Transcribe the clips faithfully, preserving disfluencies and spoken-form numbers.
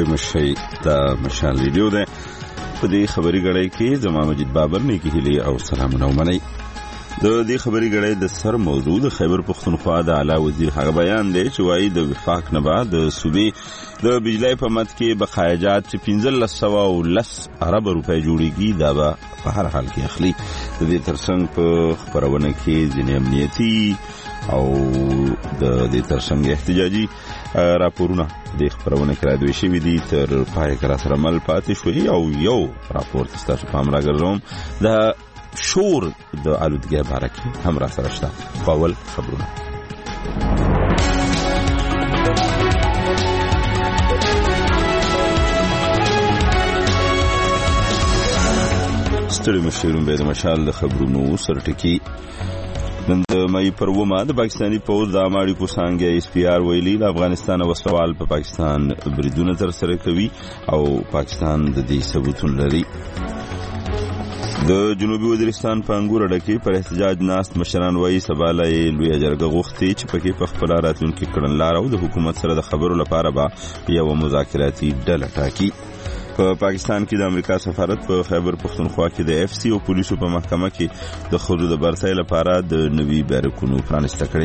ستړي مشي د مشال ریډیو ده. په دې خبري غړې کې زما مجید بابر نه کې هلي او سلامونه ومني. د دې خبري غړې د سر موضوع د خیبر پختونخوا د اعلی وزیر هغه بیان دی چې وايي د وفاق نه بعد د صوبې د بجلی په مت کې بقایجات چې پنځه سوه او لس ارب روپۍ جوړیږي دا به په هر حال کې اخلي. د دې ترڅنګ په خبرونه کې ځینې امنیتي او د دې ترڅنګ احتجاجي راپورونه د خبرونه کې راځي شوی دي تر پای کې را سره مل پاتې شوی او یو راپور تاسو په امر راګرځوم د شور د آلودګۍ باره کې هم را سره شته. اول خبرونه ستړي مشرون به د مشال د خبرونو سرټکی. نن د مې پر ومه د پاکستاني پوز د اماړي کوسانګي اس پی آر ویلي د افغانستان وسوال په پاکستان بریدونه تر سره کوي او پاکستان د دې ثبوتون لري. د جنوبي وزیرستان په انګور اډه پر احتجاج ناست مشران وایي سباله لوی جرګه غوښتي چې پکې په خپل راتلونکي کړنلار او د حکومت سره د خبرو لپاره به یو مذاکراتي ډله ټاکي. په پاکستان کې د امریکا سفارت په خیبر پختونخوا کې د اف سی او پولیسو په محکمه کې د ښځو د برتۍ لپاره د نوي بیرکونو پرانسته کړي.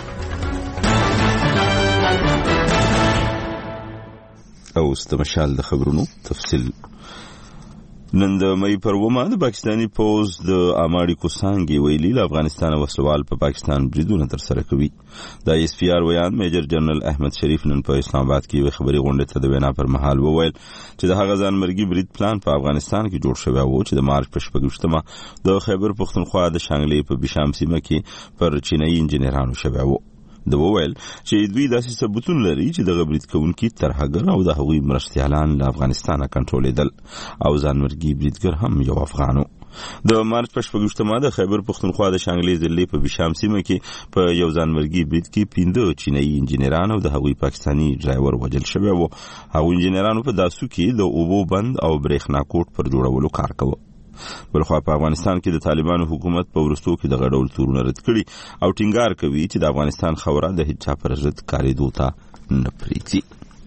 اوس د مشال د خبرونو تفصیل. نن د مې پر ومه د پاکستاني پوز د اماړي کوسانګي ویلي د افغانستان وسوال په پاکستان بریدونه تر سره کوي. د اس پی آر ویان میجر جنرال احمد شریف نن په اسلام آباد کې یو خبري غونډه ته د وینا پر مهال وویل چې د هغه ځانمرګي برید پلان په افغانستان کې جوړ شوی و چې د مارچ په شپږمه د خیبر پختونخوا د شانګلې په بشام سیمه کې پر چینایي انجنیرانو شوی و. د وویل چې دوی داسې ثبوتونه لري چې د برید کوونکي ترهګر او د هغوی مرستیالان له افغانستان کنټرولېدل او ځانمرګي بریدګر هم یو افغانو. د مارچ په شپږمه د خیبر پختونخوا د شانګلې ضلع په بشام سیمه کې په یو ځانمرګي برید کې پنځه چینایي انجنیران او د هغوی پاکستاني ډرایور وژل شوی و. هغوی انجنیرانو په داسو کې د اوبو بند او برېښنا کوټ پر جوړولو کار کاوه. بلخوا په افغانستان کې د طالبانو حکومت په ورستو کې د غډول تورونه رد کړي او ټینګار کوي چې د افغانستان خوره د هیڅ چا پر ضد کارېدو ته نه پرېږدي.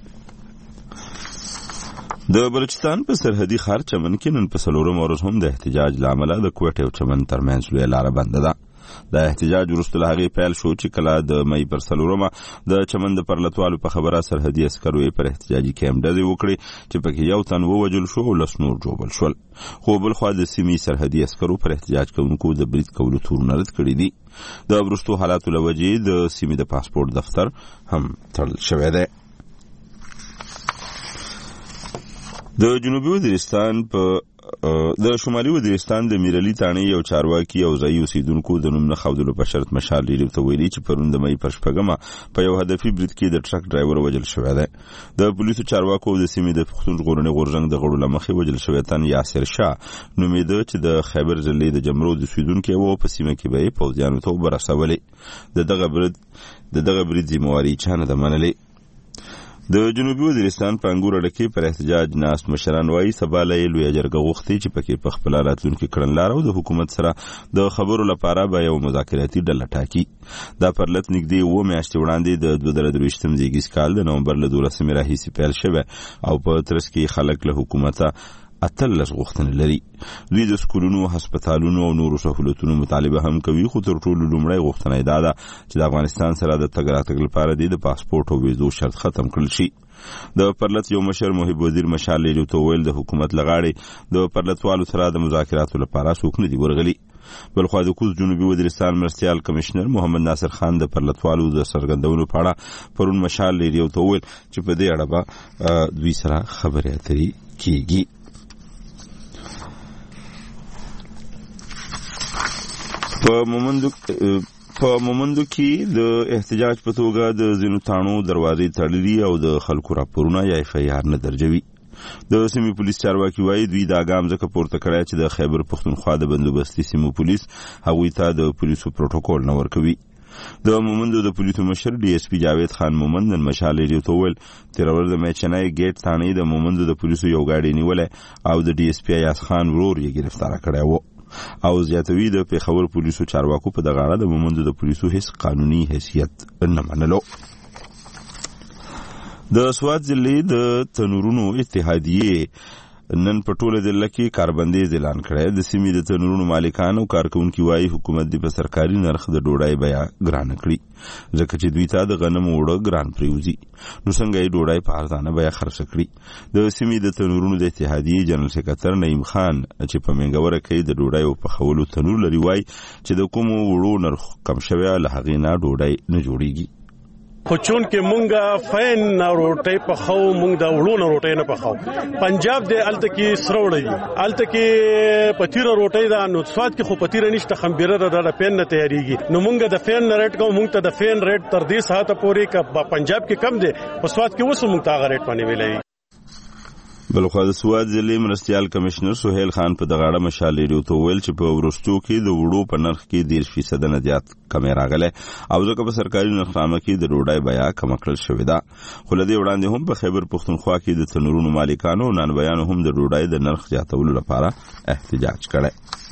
د بلوچستان په سرحدي ښار چمن کې نن په څلورمه ورځ هم د احتجاج له امله د کوټې او چمن ترمنځ لویه لاره بنده ده. د احتجاج وروسته له هغې پیل شو چې کله د مې پر څلورمه د چمن د پرلتوالو په خبره سرحدي عسکرو یې پر احتجاجي کیمپ ډزې وکړې چې پکې یو تن ووژل شو او لس نور ژوبل شول. خو بلخوا د سیمې سرحدي عسکرو پر احتجاج کوونکو د برید کولو تورونه رد کړي دي. د وروستو حالاتو له وجې د سیمې د پاسپورت دفتر هم تړل شوی دی. د جنوبي وزیرستان په د شمالي وزیرستان د میرلی تانې یو چارواکي او ځایي اوسیدونکو د نوم نه ښودلو په شرط مشال ریډیو ته ویلي چې پرون د مې پر شپږمه په یو هدفي برید کې د ټرک ډرایور وژل شوی دی. د پولیسو چارواکو د سیمې د پښتون ژغورنې غورځنګ د غړو له مخې وژل شوی تن یاسر شاه نومېده چې د خیبر ضلع د جمرو د اوسیدونکی و. په سیمه کې به یې پوځیانو ته اوبه رسولې. د دغه برید د دغه برید ذمهواري چا نه ده منلې. د جنوبي وزیرستان په انګور اډه کې پر احتجاج ناست مشران وایي سباله یې لویه جرګه غوښتي چې پکې په خپل راتلونکي کړنلار او د حکومت سره د خبرو لپاره به یو مذاکراتي ډله ټاکي. دا پرلت نږدې اوه میاشتې وړاندې د دوه زره درویشتم زیږدیز کال د نومبر له دولسمې راهیسې پیل شوی او په ترڅ کې خلک له حکومته اتلس غوښتنې لري. دوی د سکولونو، هسپتالونو او نورو سهولتونو مطالبه هم کوي. خو تر ټولو لومړی غوښتنه یې دا ده چې د افغانستان سره د تګ راتګ لپاره د پاسپورت او ویزو شرط ختم کړل شي. د پرلت یو مشر محب وزیر مشال ریډیو ته ویل د حکومت لغاړي د پرلتوالو سره د مذاکراتو لپاره څوک نه دي ورغلي. بلخوا د کوز جنوبي وزیرستان مرستیال کمشنر محمد ناصر خان د پرلتوالو د څرګندونو په اړه پرون مشال ریډیو ته ویل چې په دې اړه به دوی سره خبرې اترې کیږي. په مومندو په مومندو کې د احتجاج په توګه د ځینو تاڼو دروازې تړلي او د خلکو راپورونه یا اف ای آر نه درجوي. د سیمې پولیس چارواکي وایي دوی دا ګام ځکه پورته کړی چې د خیبر پختونخوا د بندوبستي سیمو پولیس هغوی ته د پولیسو پروتوکول نه ورکوي. د مومندو د پولیسو مشر ډي اس پی جاوید خان مومند نن مشال ریډیو ته وویل تېره ورځ د میچنای ګیټ تاڼې د مومندو د پولیسو یو ګاډی نیولی او د ډي اس پی ایاز خان ورور یې ګرفتاره کړی و. او زیاتوي د پیښور پولیسو چارواکو په دغه اړه د مومندو د پولیسو هیڅ قانوني حیثیت نه منلو. د سوات ضلع د تنورونو اتحادیې نن په ټوله ضلع کې کاربندیز اعلان کړی. د سیمې د تنورونو مالکان او کارکونکي وایي حکومت دې په سرکاري نرخ د ډوډۍ بیه ګرانه کړي ځکه چې دوی ته د غنمو اوړه ګران پریوزي، نو څنګه یې ډوډۍ په ارزانه بیه خرڅه کړي. د سیمې د تنورونو د اتحادیې جنرال سکرټر نعیم خان چې په منګوره کې د ډوډۍ په پخولو تنور لري وایي چې د کومو وړو نرخ کم شوی له هغې نه ډوډۍ نه جوړیږي. خو چون کې مونږه فین نه روټۍ پخو، مونږ د وړو نه روټۍ نه پخو. پنجاب د الته کې سروړی، الته کې پتیره روټۍ دا، نو سواد کې خو پتیره نشته، خمبيره د فین نه تیاریږي. نو مونږ د فین نه ریټ کوم، مونږ ته د فین ریټ تر دې ساعته پورې ک پنجاب کې کم دی، په سواد کې وسو مونږ ته غریټ باندې ویلای. بلخوا د سوات ضلع مرستیال کمشنر سهیل خان په دغه اړه مشال ریډیو ته ویل چې په ورستو کې د وړو په نرخ کې ډېر فیصد نه زیات کمی راغلی او ځکه په سرکاري نرخنامه کې د ډوډۍ بیه کمه کړل شوې ده. خو له دې وړاندې هم په خیبر پښتونخوا کې د تنورونو مالکانو او نانوایانو هم د ډوډۍ د نرخ زیاتولو لپاره احتجاج کړی.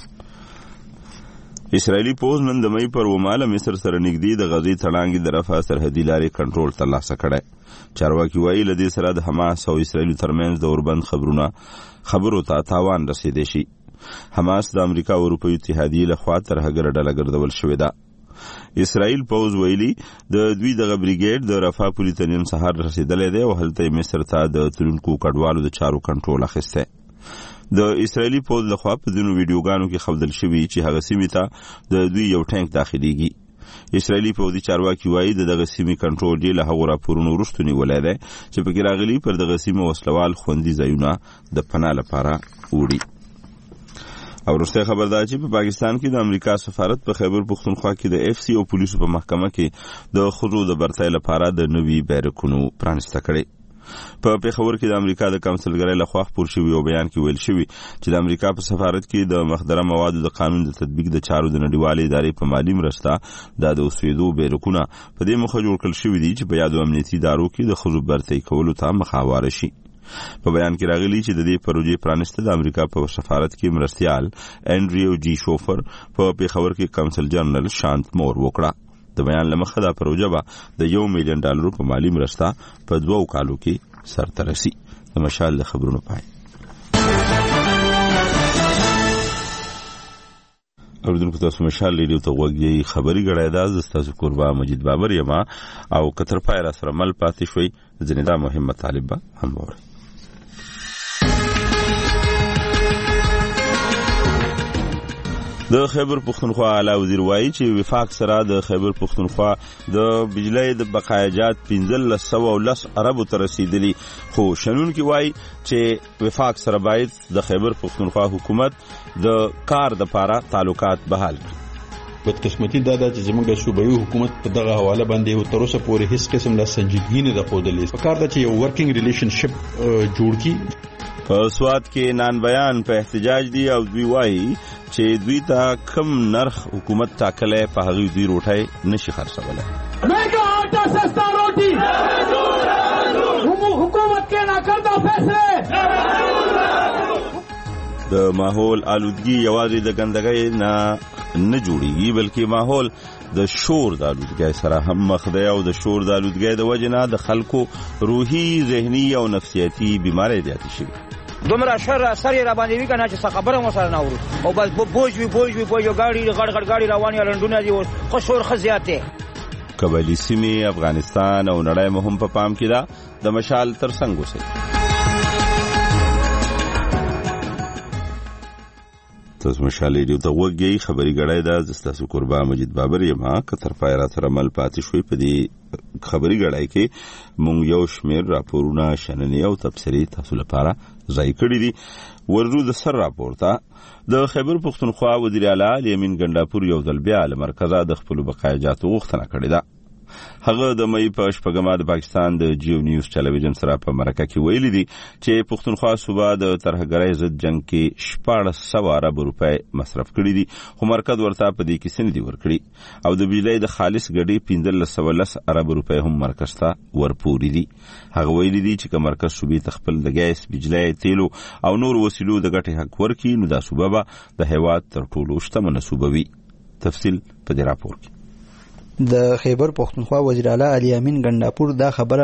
اسرائیلي پوځ نن د مې پر وماله مصر سره نږدې د غزې تړانګې د رفح سرحدي لارې کنټرول ترلاسه کړی. چارواکي وایي له دې سره د حماس او اسرائیل ترمنځ د اوربند خبرونه خبرو ته تاوان رسیدلی شي. حماس د امریکا او اروپایي اتحادیې لخوا ترهګره ډله ګرځول شوې ده. اسرائیل پوځ ویلي د دوی دغه بریګیډ د رفح پولې ته نن سهار رسیدلی دی او هلته مصر ته د تلونکو کډوالو د چارو کنټرول اخیستی. د اسرائیلي پوځ لخوا په ځینو ویډیوګانو کې ښودل شوي چې هغه سیمې ته د دوی یو ټانک داخليږي. اسرائیلي پوځي چارواکي وایي د دغه سیمې کنټرول یې له هغو راپورونو وروسته نیولی دی چې پکې راغلي پر دغه سیمه وسلوال خوندي ځایونه د پناه لپاره وړي. او وروستی خبر دا چې په پاکستان کې د امریکا سفارت په خیبر پښتونخوا کې د اف سی او پولیسو په محکمه کې د ښځو د برتۍ لپاره د نوي بیرکونو پرانسته کړي. په پیښور کې د امریکا د کونسلګرۍ لخوا خپور شوي یو بیان کې ویل شوي چې د امریکا په سفارت کې د مخدره موادو د قانون د تطبیق د چارو د نړیوالې ادارې په مالي مرسته د اوسېدو بیرکونه په دې موخه جوړ کړل شوي دي چې په یادو امنیتي ادارو کې د ښځو برتۍ کولو ته مخه هواره شي. په بیان کې راغلي چې د دې پروژې پرانسته د امریکا په سفارت کې مرستیال انډریو جی شوفر په پیښور کې کونسل جنرال شانت مور وکړه. د بیان لمخه دا پروژه به د یو میلیون ډالرو په مالی مرسته په دوو کالو کې سرته رسي. د مشال د خبرونو پای. اوریدونکو تاسو مشال ریډیو ته غوږ یې خبري غړای دا زه تاسو قربا مجید بابر یم او کتر پای را سره مل پاتې شوي ځنې دا مهم مطالب به هم وورئ. د خیبر پښتونخوا اعلی وزیر وایي چې وفاق سره د خیبر پښتونخوا د بجلی د بقایجات پنځلس سوه او لس اربو ته رسیدلي، خو شنونکي وایي چې وفاق سره باید د خیبر پښتونخوا حکومت د کار دپاره تعلقات بحال کړي. بدقسمتي دا ده چې زموږ صوبایي حکومت په دغه حواله باندې تر اوسه پورې هیڅ قسم لا سنجیدګي نه ده ښودلې. پکار ده چې یو ورکینګ ریلیشنشپ جوړ کړي. په سوات کې نان بیان په احتجاج دی او دوی وایي چې دوی ته کم نرخ حکومت ټاکلی په هغې دوی روټۍ نشي خرڅولی. مہنگا آٹا سستا روٹی حکومت کے ناکردہ فیصلے. د ماحول آلودگی یوازې د ګندګۍ نه نه جوړیږي بلکې ماحول د شور د آلودګۍ سره هم مخ دی او د شور د آلودګۍ د وجې نه د خلکو روحي، ذهني او نفسیاتي بیماری زیاتې شوي. دومره شر اثر یې را باندې وي که نه چې څه خبره مو سره نه اورو او بس بوج وي بوج وي بوج ګاډي غړ غړ ګاډي روانې لنډونه دي اوس خو شور ښه زیات دی. قبایلي سیمې، افغانستان او نړۍ مو هم په پام کې ده. د مشال تر څنګ اوسئ. تاسو مشال ریډیو ته غوږ یې خبري غړای ده. زه ستاسو قربا مجید بابر یم. کتر پای را سره مل پاتې شوي. په دې خبري غړای کې مونږ یو شمېر راپورونه، شننې او تبصرې تاسو لپاره ځای کړي دي. ورځو د سر راپور ته د خیبر پښتونخوا وزیر اعلی الیمین ګنډاپور یو ځل بیا له مرکزه د خپلو بقایجاتو غوښتنه کړې ده. هغه د مې په شپږمه د پاکستان د جیو نیوز ټلویزیون سره په مرکه کې ویلي دي چې پښتونخوا صوبه د ترهګرۍ ضد جنگ کې شپاړس سوه ارب روپۍ مصرف کړي دي، خو مرکز ورته په دې کې څه نه دي ورکړي او د بجلۍ د خالص ګډې پنځلس سوه لس ارب روپۍ هم مرکز ته ورپوري دي. هغه ویلي دي چې که مرکز صوبې ته خپل د ګیس، بجلۍ، تیلو او نور وسیلو د ګټې حق ورکړي نو دا صوبه به د هېواد تر ټولو شتمنه صوبه وي. تفصیل په دې راپور کې. د خیبر پښتونخوا وزیر اعلی الیمین ګنډاپور دا خبره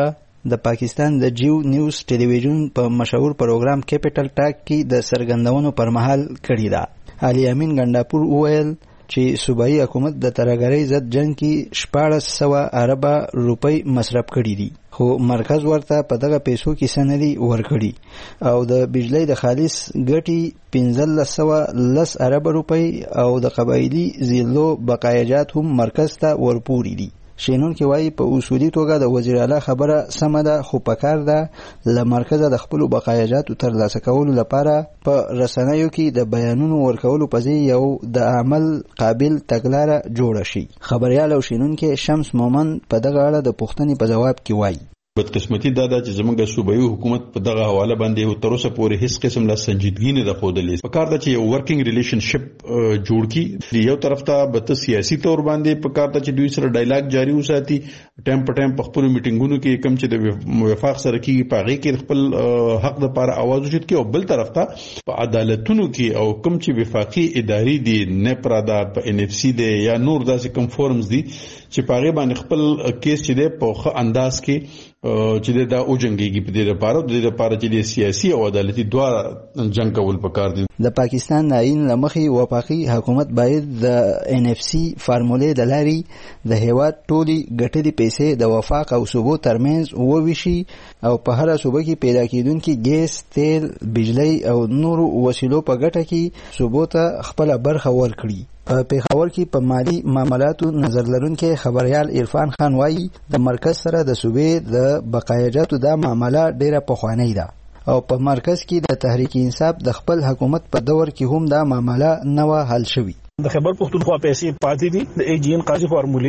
د پاکستان د جیو نیوز ټلویزیون په مشهور پروګرام کیپټل ټاک کې د سرګندونو پر مهال کړی ده. علي امین ګنداپور وویل چې صوبایي حکومت د ترهګرۍ ضد جنگ کې شپاړس سوه اربه روپۍ مصرف کړي دي، خو مرکز ورته په دغه پیسو کې څه نه دي ورکړي او د بجلی د خالص ګټې پنځلس سوه لس اربه روپۍ او د قبایلي ضلعو بقایاجات هم مرکز ته ورپوري دي. شینونکي وایي په اصولي توګه د وزیر اعلی خبره سمه ده، خو پکار ده له مرکزه د خپلو بقایاجاتو ترلاسه کولو لپاره په رسنیو کې د بیانونو ورکولو په ځای یو د عمل قابل تګلاره جوړه شي. خبریال او شینونکي شمس مومن په دغه اړه د پوښتنې په جواب کې وایي بدقسمتي دا ده چې زموږ صوبایي حکومت په دغه حواله باندې تر اوسه پورې هیڅ قسم لا سنجیدګي نه ده ښودلې. پکار ده چې یو ورکینګ ریلیشنشپ جوړ کړي. یو طرف ته به ته سیاسي تور باندې پکار ده چې دوی سره ډایلاګ جاری وساتي، ټایم په ټایم په خپل میټینګونو کې کم چې د وفاق سره کېږي په هغې کې خپل حق دپاره اواز اوچت کړي، او بل طرف ته په عدالتونو کې او کم چې وفاقي ادارې دي، نیپرا ده، په ان اف سی دی یا نور داسې کم فورمز دي چې په هغې باندې خپل کیس چې دی په ښه انداز کې چې دا او جنگيږي په دې لپاره د دې لپاره چې سیاسي او عدالتي دواړه جنگ کول پکار دي. د پاکستان ناین لمخې وفاقي حکومت باید د ان اف سی فارمولې د لارې د هیواد ټولي ګټلې پیسې د وفاق او صوبو ترمنځ وویشي او په هر صوبه کې پیدا کېدونکي ګیس، تیل، بجلی او نورو وسیلو په ګټه کې صوبو ته خپل برخه ورکړي. په پیښور کې په مالی معاملاتو نظر لرونکي خبريال عرفان خان وایي د مرکز سره د صوبې د بقایاجاتو دا معامله ډیره پخوانۍ ده او په مرکز کې د تحریک انصاف د خپل حکومت په دور کې هم دا معامله نه و حل شوې. د خیبر پختونخوا پیسې پاتې دي د ایجین قاضي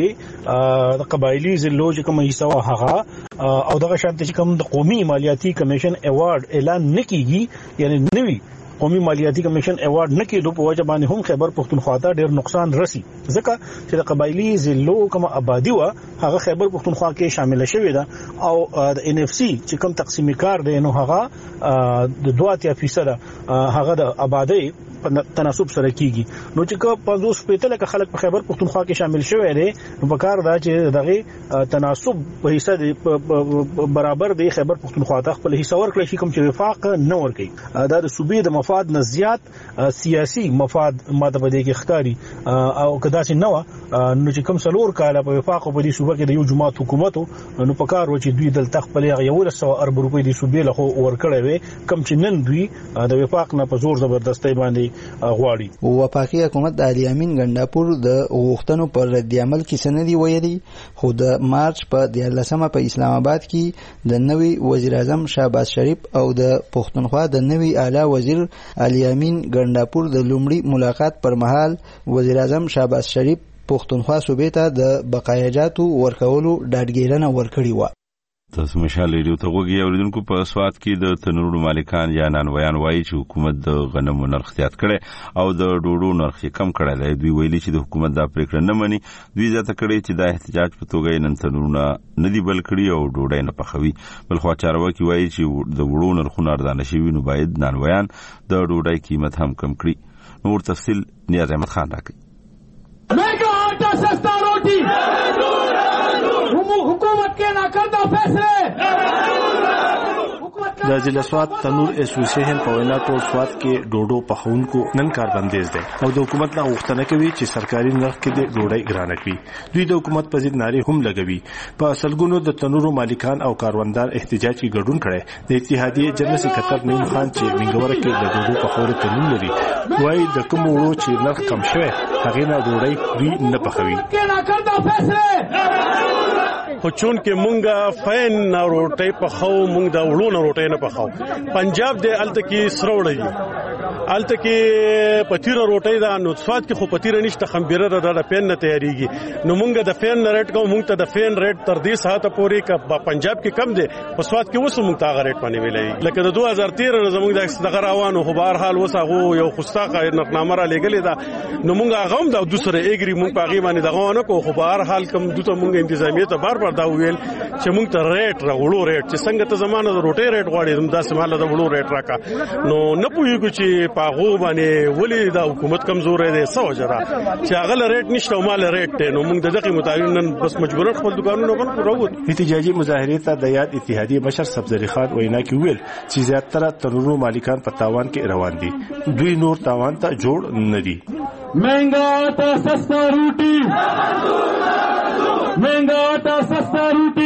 فارمولې د قبایلی ضلعو چې کوم حصہ هغه او دغه شانت چې کوم د قومي مالیاتي کمیشن ایوارډ اعلان نکېږي، یعنی نوي قومي مالیاتي کمیشن ایوارډ نه کېدو په وجه باندې هم خیبر پختونخوا ته ډېر نقصان رسی، ځکه چې د قبایلی ضلعو کوم آبادی و هغه خیبر پختونخوا کې شامل شوې ده او د ان اف سی چې کوم تقسیم کار دی نو هغه د دوه اتیا فیصد هغه د آبادی په تناسب سره کیږي. نو چې پنځوس پېته لکه خلک په خیبر پختونخوا کې شامل شوی دی نو په کار دا چې دغه تناسب په حصہ برابر دی خیبر پختونخوا ته خپل حصہ ورکړي شي، کوم چې وفاق نه ورکړي. دا د صوبې د مفاد نه زیات سیاسي مفاد ماته په دې کې ښکاري او کدا چې نو نو چې کوم څلور کاله په وفاق په دې صوبه کې د یو جماعت حکومتو نو په کار و چې دوی دلته خپل یو سوه اربع روپۍ د صوبې له خو ورکړی وي، کوم چې نن دوی د وفاق نه په زور زبردستۍ باندې غواړي. وفاقي حکومت د علي امین ګنداپور د غوښتنو پر رد عمل کې څه نه دي ویلي، خو د مارچ په دیارلسمه په اسلام آباد کې د نوي وزیر اعظم شهباز شریف او د پښتونخوا د نوي اعلی وزیر علي امین ګنداپور د لومړي ملاقات پر مهال وزیر اعظم شهباز شریف پښتونخوا صوبې ته د بقایاجاتو ورکولو ډاډګیرنه ورکړې وه. تاسو مشال ریډیو ته وګورئ. اوریدونکو په سواد کې د تنورو مالکان یا نانوایان وایي چې حکومت د غنمو نرخ زیات کړي او د ډوډو نرخ کم کړی دی. دوی ویلي چې د حکومت دا پریکړه نه مني. دوی زیاته کړي چې دا احتجاج په توګه نن تنورونه نه دی بل کړي او ډوډۍ نه پخوي. بلخوا چارواکي وایي چې د وړو نرخونه ارزانه شوي نو باید نانوایان د ډوډۍ قیمت هم کم کړي. نور تفصیل نیاز احمد خان راکړي. हुकूमत के नाकर्दा फैसले د ضلع سواد تنور اسوسییشن په وینا ټول سواد کې ډوډو پخونکو نن کار بندیز دي او د حکومت نه غوښتنه کوي چې سرکاري نرخ کې د ډوډۍ ګرانه کړي. دوی د حکومت په ضد نارې هم لګوي. په اصلګونو د تنورو مالکان او کاروندار احتجاج کې ګډون کړي. د اتحادیې جنرال سکرټر نیم خان چې منګور کې د ډوډو پخورو تنور لري وایي د کوم وړو چې نرخ کم شوی هغه نه ډوډۍ دوی نه پخوي. خو چون کې مونږه فین روټي پخاو، مونږ د وړو روټي نه پخاو. پنجاب د الته کې سروړی الته کې پتیره روټي دا نو سواد کې خو پتیره نشته، خمبيره د فین نه تیاریږي. نو مونږ د فین ریټ کوم، مونږ ته د فین ریټ تر دې ساعته پورې ک پنجاب کې کم دی، په سواد کې وسو مونږ ته ریټ باندې ویلای لکه د دوه هزار تیرہ نه زمونږ د غراوانو خو بهر حال وسغه یو خوستاقه نقنامه را لګلې دا نو مونږ هغه هم د دوسره ایګری مونږ په غي باندې دغه نه کو خو بهر حال کم دوته مونږ انتظامیه ته بار بار دا ویل چې مونږ ته ریټ راغړو ریټ چې څنګه ته زمانه د روټي ریټ غواړي دا سماله د وړو ریټ راکا. نو نه پوهیږو چې پاغو باندې ولې د حکومت کمزور دی څه وجره چې هغه ریټ نشته او مال ریټ دی نو موږ دغه مطابق نن بس مجبورن خپل دکانونه بند کړو. احتجاجي مظاهرې ته د یاد اتحادیه مشر سبزری خان وینا کې ویل چې زیاتره تنورو مالکان په تاوان کې روان دي، دوی نور تاوان ته جوړ نه دي. महंगा आटा सस्ता रोटी, महंगा आटा सस्ता रोटी,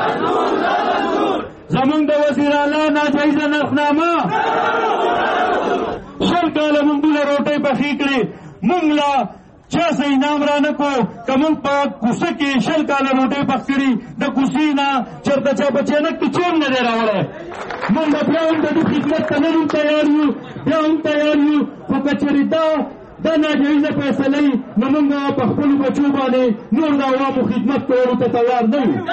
زمونږ د وزیر اعلی ناجایزه نرخنامه شل کاله مونږ له روټۍ پخې کړې، مونږ لا چا څه انعام را نه کو که مونږ په کوڅه کې شل کاله روټۍ پخ کړي د کوڅې نه چېرته چا په چینک کې چون نه دی راوړی. مونږ به بیا هم د دې خدمت ته نن هم تیار یو، بیا هم تیار یو، خو که چېرې دا دا ناجایزه فیصلې نو موږ په خپلو بچو باندې نور د عوامو خدمت کولو ته تیار نه یو.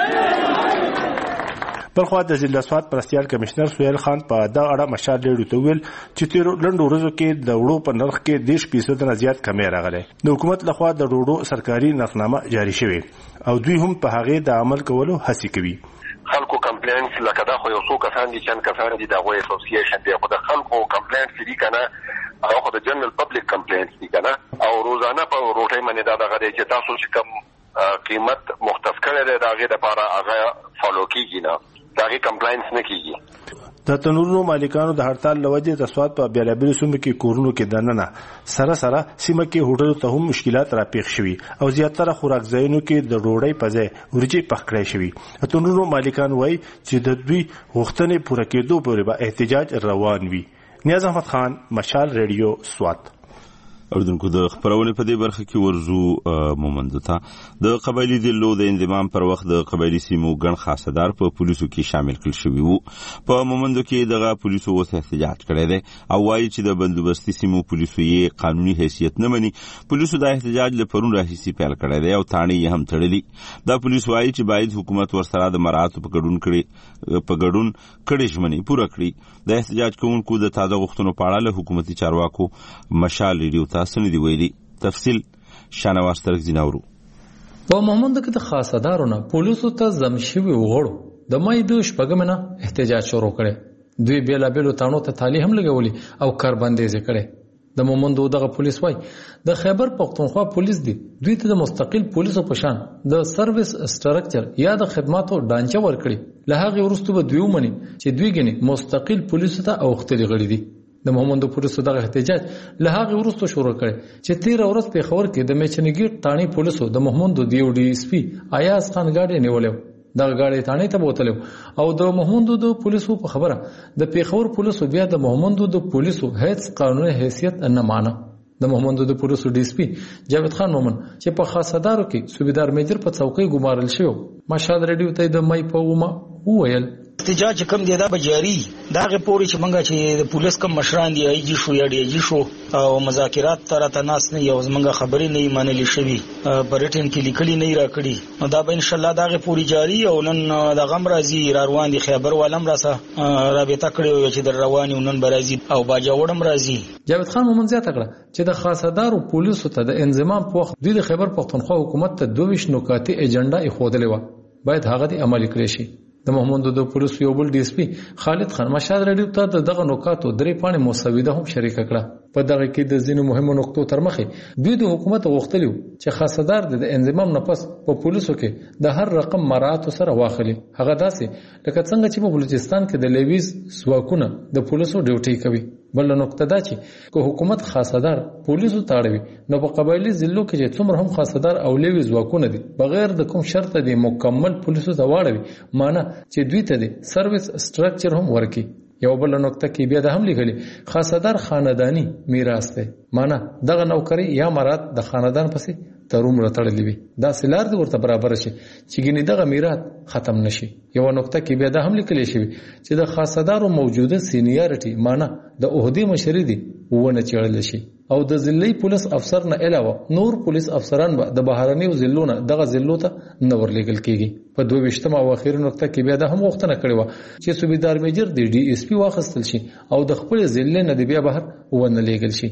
بل خوا د ضلع سوات مرستیال کمشنر سهیل خان په دا اړه مشال ریډیو ته ویل چې تیرو لنډو ورځو کې د وړو په نرخ کې دیش فیصد نه زیات کمی راغلی. د حکومت لخوا د ډوډو سرکاري نرخنامه جاری شوې او دوی هم په هغې د عمل کولو هڅې کوي. خلکو کمپلینټس لکه دا خو یو څو کسان دي چند کسان دي د هغوی اسوسییشن دی، خو د خلکو کمپلینټس دي که نه او خو د جنرال پبلک کمپلینټس دي که نه او روزانه په روټۍ باندې دا دغه دی چې تاسو چې کوم قیمت مختص کړی دی د هغې دپاره هغه فالو کېږي نه، د هغې کمپلاینس نه کېږي. د تنورونو مالکانو د هړتال له وجې د سوات په بېلابېلو سیمو کې کورونو کې دننه سره سره سیمه کې هوټلو ته هم مشکلات راپېښ شوي او زیاتره خوراک ځایونو کې د ډوډۍ په ځای ورجې پخ کړی شوي. د تنورونو مالکان وایي چې د دوی غوښتنې پوره کېدو پورې به احتجاج روان وي. نیاز احمد خان، مشال ریډیو، سوات. اردوونکو د خبرونې په دې برخه کې ورزو مومندو ته د قبایلی ضلعو د انضمام پر وخت د قبایلی سیمو ګڼ خاصدار په پولیسو کې شامل کړل شوي وو. په مومندو کې دغه پولیسو اوس احتجاج کړی دی او وایي چې د بندوبستي سیمو پولیسو یې قانوني حیثیت نه مني. پولیسو دا احتجاج له پرون راهیسې پیل کړی دی او تاڼې یې هم تړلي. دا پولیس وایي چې باید حکومت ورسره د مراعاتو په ګډون کړي په ګډون کړي ژمنې پوره کړي. د احتجاج کوونکو د تازه غوښتنو په اړه له حکومتي چارواکو مشال ریډیو ته سندې ویلي. تفصیل شانواز ترکزي ناورو. په مومندو کې د خاصدارو نه پولیسو ته ضم شوي وغړو د مای د شپږمې نه احتجاج شروع کړی. دوی بېلابېلو تاڼو ته تالي هم لګولي او کاربندیزې کړې. د مومندو دغه پولیس وای د خیبر پښتونخوا پولیس دی دوی ته د مستقل پولیسو په شان د سرویس سټرکچر یا د خدماتو ډانچه ورکړي. له هغې وروسته به دوی ومني چې دوی ګنې مستقل پولیسو ته اوښتلي غړي دي. د مومندو پولیسو دغه احتجاج له هغې وروسته شروع کړی چې تېره ورځ پېښور کې د میچنګېټ تاڼې پولیسو د مومندو د یو ډي اس پي ایاز خان ګاډی نیولی و. دغه ګاډی تاڼې ته بوتلی او د مومندو د پولیسو په خبره د پېښور پولیسو بیا د مومندو د پولیسو هیڅ قانوني حیثیت نه مانه. د مومندو د پولیسو ډي اس پي جاوید خان مومن چې په خاصدارو کې صوبیدار میجر په څوکۍ ګمارل شوی مشهد ریډیو ته د مای په اومه وویل احتجاج کم دی دا به جاری دا غي پوری چې منګه چې د پولیس کم مشران دی ای جی شو یا ډی جی شو او مذاکرات تر تناس نه یو منګه خبرې نه منلې شوی برټن کې لیکلي نه راکړي نو دا به ان شاء الله دا غي پوری جاری او نن د غم راځي را روان دي خیبر والم راسه رابطه کړو چې در رواني نن برازي او باجا وړم راځي. جاوید خان مومن زیاته کړه چې د خاصدارو پولیسو ته د انضمام په وخت د خیبر پښتونخوا حکومت ته دوه ویشت نکاتې ایجنډا ایښودلې و باید هغه د عملي کړی شي. د مومندو د پولیسو یو بل ډي اس پي خالد خان مشهد ریډیو ته دغه نکاتو درې پاڼې مسوده هم شریک کړه. په دغه کې د ځینو مهمو نقطو تر مخې دوی د حکومت غوښتلي چې خاصدار د انضمام نه پس په پولیسو کې د هر رقم مراعاتو سره واخلي. هغه داسې لکه څنګه چې په بلوچستان کې د لیویز ځواکونه د پولیسو ډیوټي کوي. بل نقطه دا چې که حکومت خاصدار پولیسو تاړوي نو په قبایلی ضلعو کې چې څومره هم خاصدار او لیویز ځواکونه دي بغیر د کوم شرط دی مکمل پولیسو ته واړوي معنی چې دوی ته د سرویس سټرکچر هم ورکي. یو بل نقطه کې بیا د هم لیکلي خاصدار خاندانی میراث دی معنی دغه نوکری یا مراد د خاندان پسې تروم راتړلې وي دا سلار د ورته برابر شي چې ګینه دغه میراث ختم نشي. یو نقطه کې بیا د هم لیکلي شي چې د خاصدارو موجوده سینیارټي معنی د عہدې مشري دي ونه چړل شي او د ضلعي پولیس افسر نه علاوه نور پولیس افسران به د بهرنیو ضلعونو دغه ضلعو ته نه ورلېږل کیږي. په دوه ویشتمه او اخیری نقطه کې بیا د هم غوښتنه کړې وه چې صوبیدار میجر د ډي اس پي واخیستل شي او د خپل ضلع نه د بیا بهر ونه لېږل شي.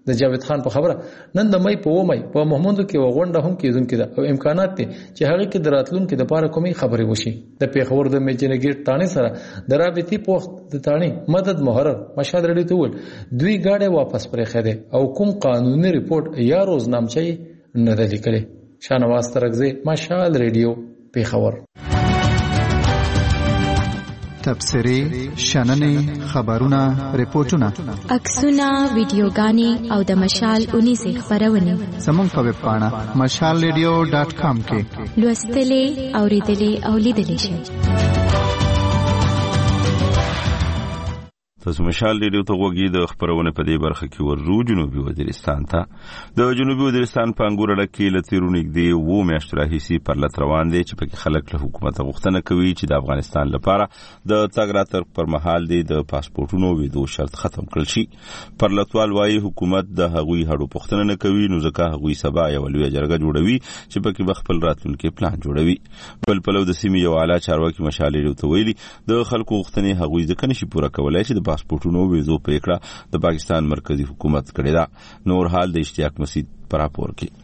د جاوید خان په خبره نن د مې په ومه په محمود کې وغونډه هم کېدونکې ده او امکانات دي چې هغه کې دراتلون کې د پاره کومي خبرې وشي د پیښور د میجنګیټ تانی سره د رابطي په وخت د تانی مدد محرر مشهد رډي ته ول دوی گاډي واپس پرې خېده او کوم قانوني ریپورت یا روزنامچې نه د لیکلې شانواز ترغزي مشال ریډیو پیښور تبصری شننې خبرونه ریپورتونه عکسونه ویډیوګانې او د مشال اونیزه خبرونه زموږ په ویب پاڼه مشال ریډیو ډاټ کام کې لوستلې اوریدلې او لیدلې شئ. تاسو مشال ریډیو ته وګورئ د خبرونه په دې برخه کې ورو جنوبي وزیرستان ته د جنوبي وزیرستان په انګور اډه کې لتیرونیک دی و میاشتې راهیسي پر لټ روان دي چې په خلک له حکومت غوښتنه کوي چې د افغانستان لپاره د تګ راتګ پر مهال دی د پاسپورتونو ویدو شرط ختم کړل شي. پر لټوال وايي حکومت د هغوی هړو پوښتنه نه کوي نو ځکه هغوی سبا یو لوی جرګه جوړوي چې په کې خپل راتلونکي پلان جوړوي. بل پلو د سیمې یو اعلی چارواکي مشال ریډیو ته ویلي د خلکو غوښتنې هغوی ځکه نشي پوره کولای چې د پاسپورتونو ویزو پریکړه د پاکستان مرکزی حکومت کړی دا. نور حال د اشتیاق مسید پر راپور کې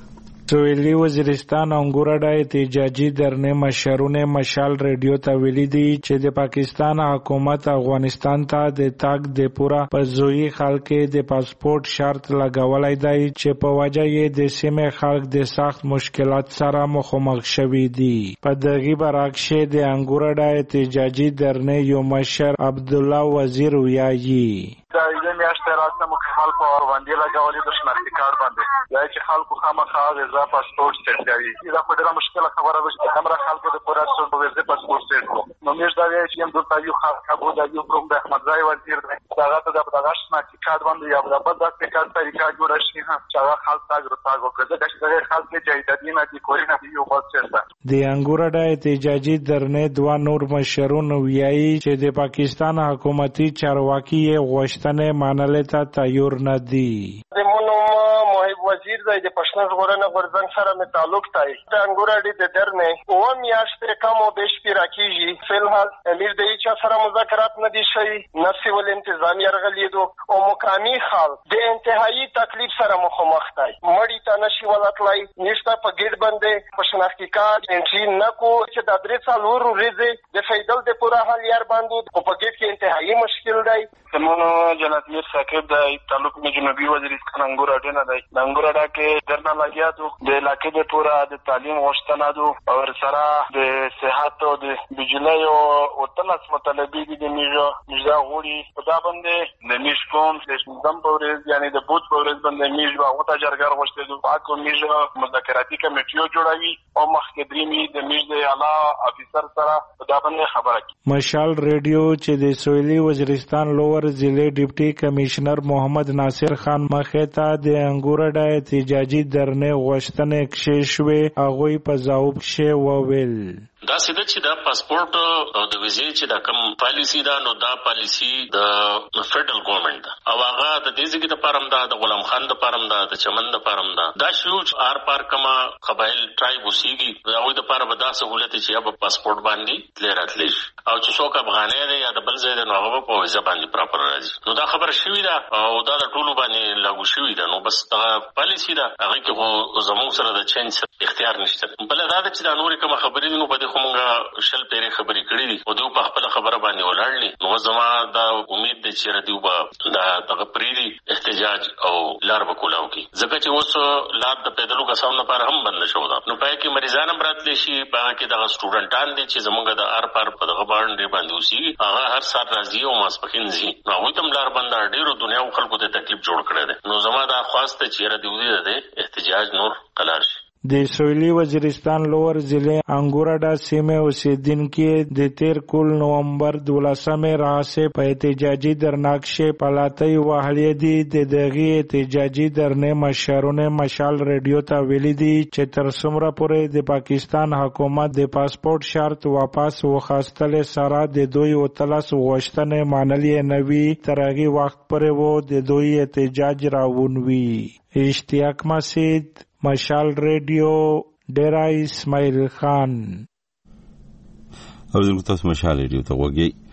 سویلی وزیرستان انګورډا احتجاجي درنه مشرونه مشال ریډیو ته ویلي دي چې د پاکستان حکومت افغانستان ته د تاګ د پورا په زوی خلک د پاسپورت شرط لګولای دی چې په وجه یې د سیمه خلک د سخت مشکلات سره مخامخ شوي دي. په دغه برعکس د انګورډا احتجاجي درنه یو مشر عبد الله وزیر ویایي دا یې میاشتې راځه مکمل په اور باندې لګولې د شناختی کارت باندې دا چې خلکو خامخا ویزا پاسپورت سیټ کوي دا په ډېره مشکله خبره ده چې همرا خلکو د پوره څو ویزا پاسپورت سیټ کو نو موږ دا وایي چې موږ ته یو خلک ابو دا یو پروم د احمد ځای وزیر دی دا راته د دغه شناختی کارت باندې یا د بل د کارت طریقه جوړه شي چې هغه خلک تاګ رتاګ وکړي دا چې هغه خلک چې ایدادینه دي کوی نه دی یو بل څه د انګورډا احتجاجي درنه دوا نور مشرون ویایي چې د پاکستان حکومتي چارواکي غوښتنه منل ته تیار نه دي. د مونږ محب وزیر د پښتون ژغورنې غورځنګ سره مې تعلق دی. د انګورډا د درنه او میاشتې کم او بیش پیرا کیږي. فلحال امیر د هیڅ سره مذاکرات نه دي شوي نه سیول انتظامی یرغلیدو او مقامی خال د انتهایی تکلیف سره مخامخ دی. مړی ته نشي ولاتلای نشته په ګډ باندې په شناختی کارت انټری نه کو چې د درې څلور ورځې د فیدل د پوره حال یار باندې په ګډ کې انتهایی مشکل دی. زمونږ جناب میر ثاقب د تعلق می جنوبي وزیرستان انګورډا نه دی. د انګورډا کې درنه لګیا دو د علاقې د پورا د تعلیم غوښتنه دو او سره د صحت او د بجلی او تلس مطالبه دي د میجا میجا غوړي په دا باندې د میش کوم د نظام پورز یعنی د بوت پورز باندې میج باغ ته جرګر غوښته دو پاکو میجا مذاکراتی کمیټیو جوړوي او مخکې درېمي د میج د اعلی افیسر سره په دا باندې خبره کوي. مشال ریډیو چې د سویلی وزیرستان لور ضلع ډیپټي کمشنر محمد ناصر خان مخه د انګورډا احتجاجي درنه غوښتنې کښې شوې هغوی په ځواب کښې وویل دا سیده چې دا پاسپورت او د ویزې چې دا کوم پالیسی دا نو دا پالیسی د فدرال ګورنمنت او هغه د دې ځکه د پارم دا د غلام خان د پارم دا د چمن د پارم دا دا شو ار پار کما قبایل ټرایب وسیږي هغه د پاره به دا سہولت چې یا په پاسپورت باندې لراتلی او چې څوک افغاني دی یا د بل ځای د نوغه په ویزه باندې پراپر راځي نو دا خبر شوې ده او دا د ټولو باندې لاګو شوې ده نو بس دا پالیسی دا هغه کې زموږ سره د چینج اختیار نشته. بل دا چې دا نور کوم خبرې نو په کومه شل پیری خبرې کړې دي او دوی په خپل خبره باندې ولاړلې نو زما دا امید ده چې ردیو به دا دغه پریری احتجاج او لار وکولاو کی ځکه چې اوس لار د پیدلو کسانو لپاره هم بند شو دا نو پای کې مریضان هم راتلی شي پای کې دغه سټوډنټان دي چې زموږ د ار پار په دغه باندې باندې اوسي هغه هر سات راځي او ماسپخین زی نو هغه تم لار بند ډیرو دنیا او خلکو ته تکلیف جوړ کړی دی نو زما دا خواسته چې ردیو دي احتجاج نور قلار شي. د سویلی وزیرستان لور ضلع انګورډا سیمه اوسیدونکو د تیر کول نومبر دولسمه راځي په احتجاجي درناکشه پلاتای وهلې دي د دغه احتجاجي درنه مشرونه مشال ریډیو ته ویلي دي چې تر څومره پورې د پاکستان حکومت د پاسپورت شرط واپس وخاستل سره د دوی او تلس غوښتنه منلې نوي ترغي وخت پرې وو د دوی احتجاج راونوي. اشتیاق مسید مشال ریډیو ډیرا اسماعیل خان او زموږ تاسو مشال ریډیو ته وګورئ.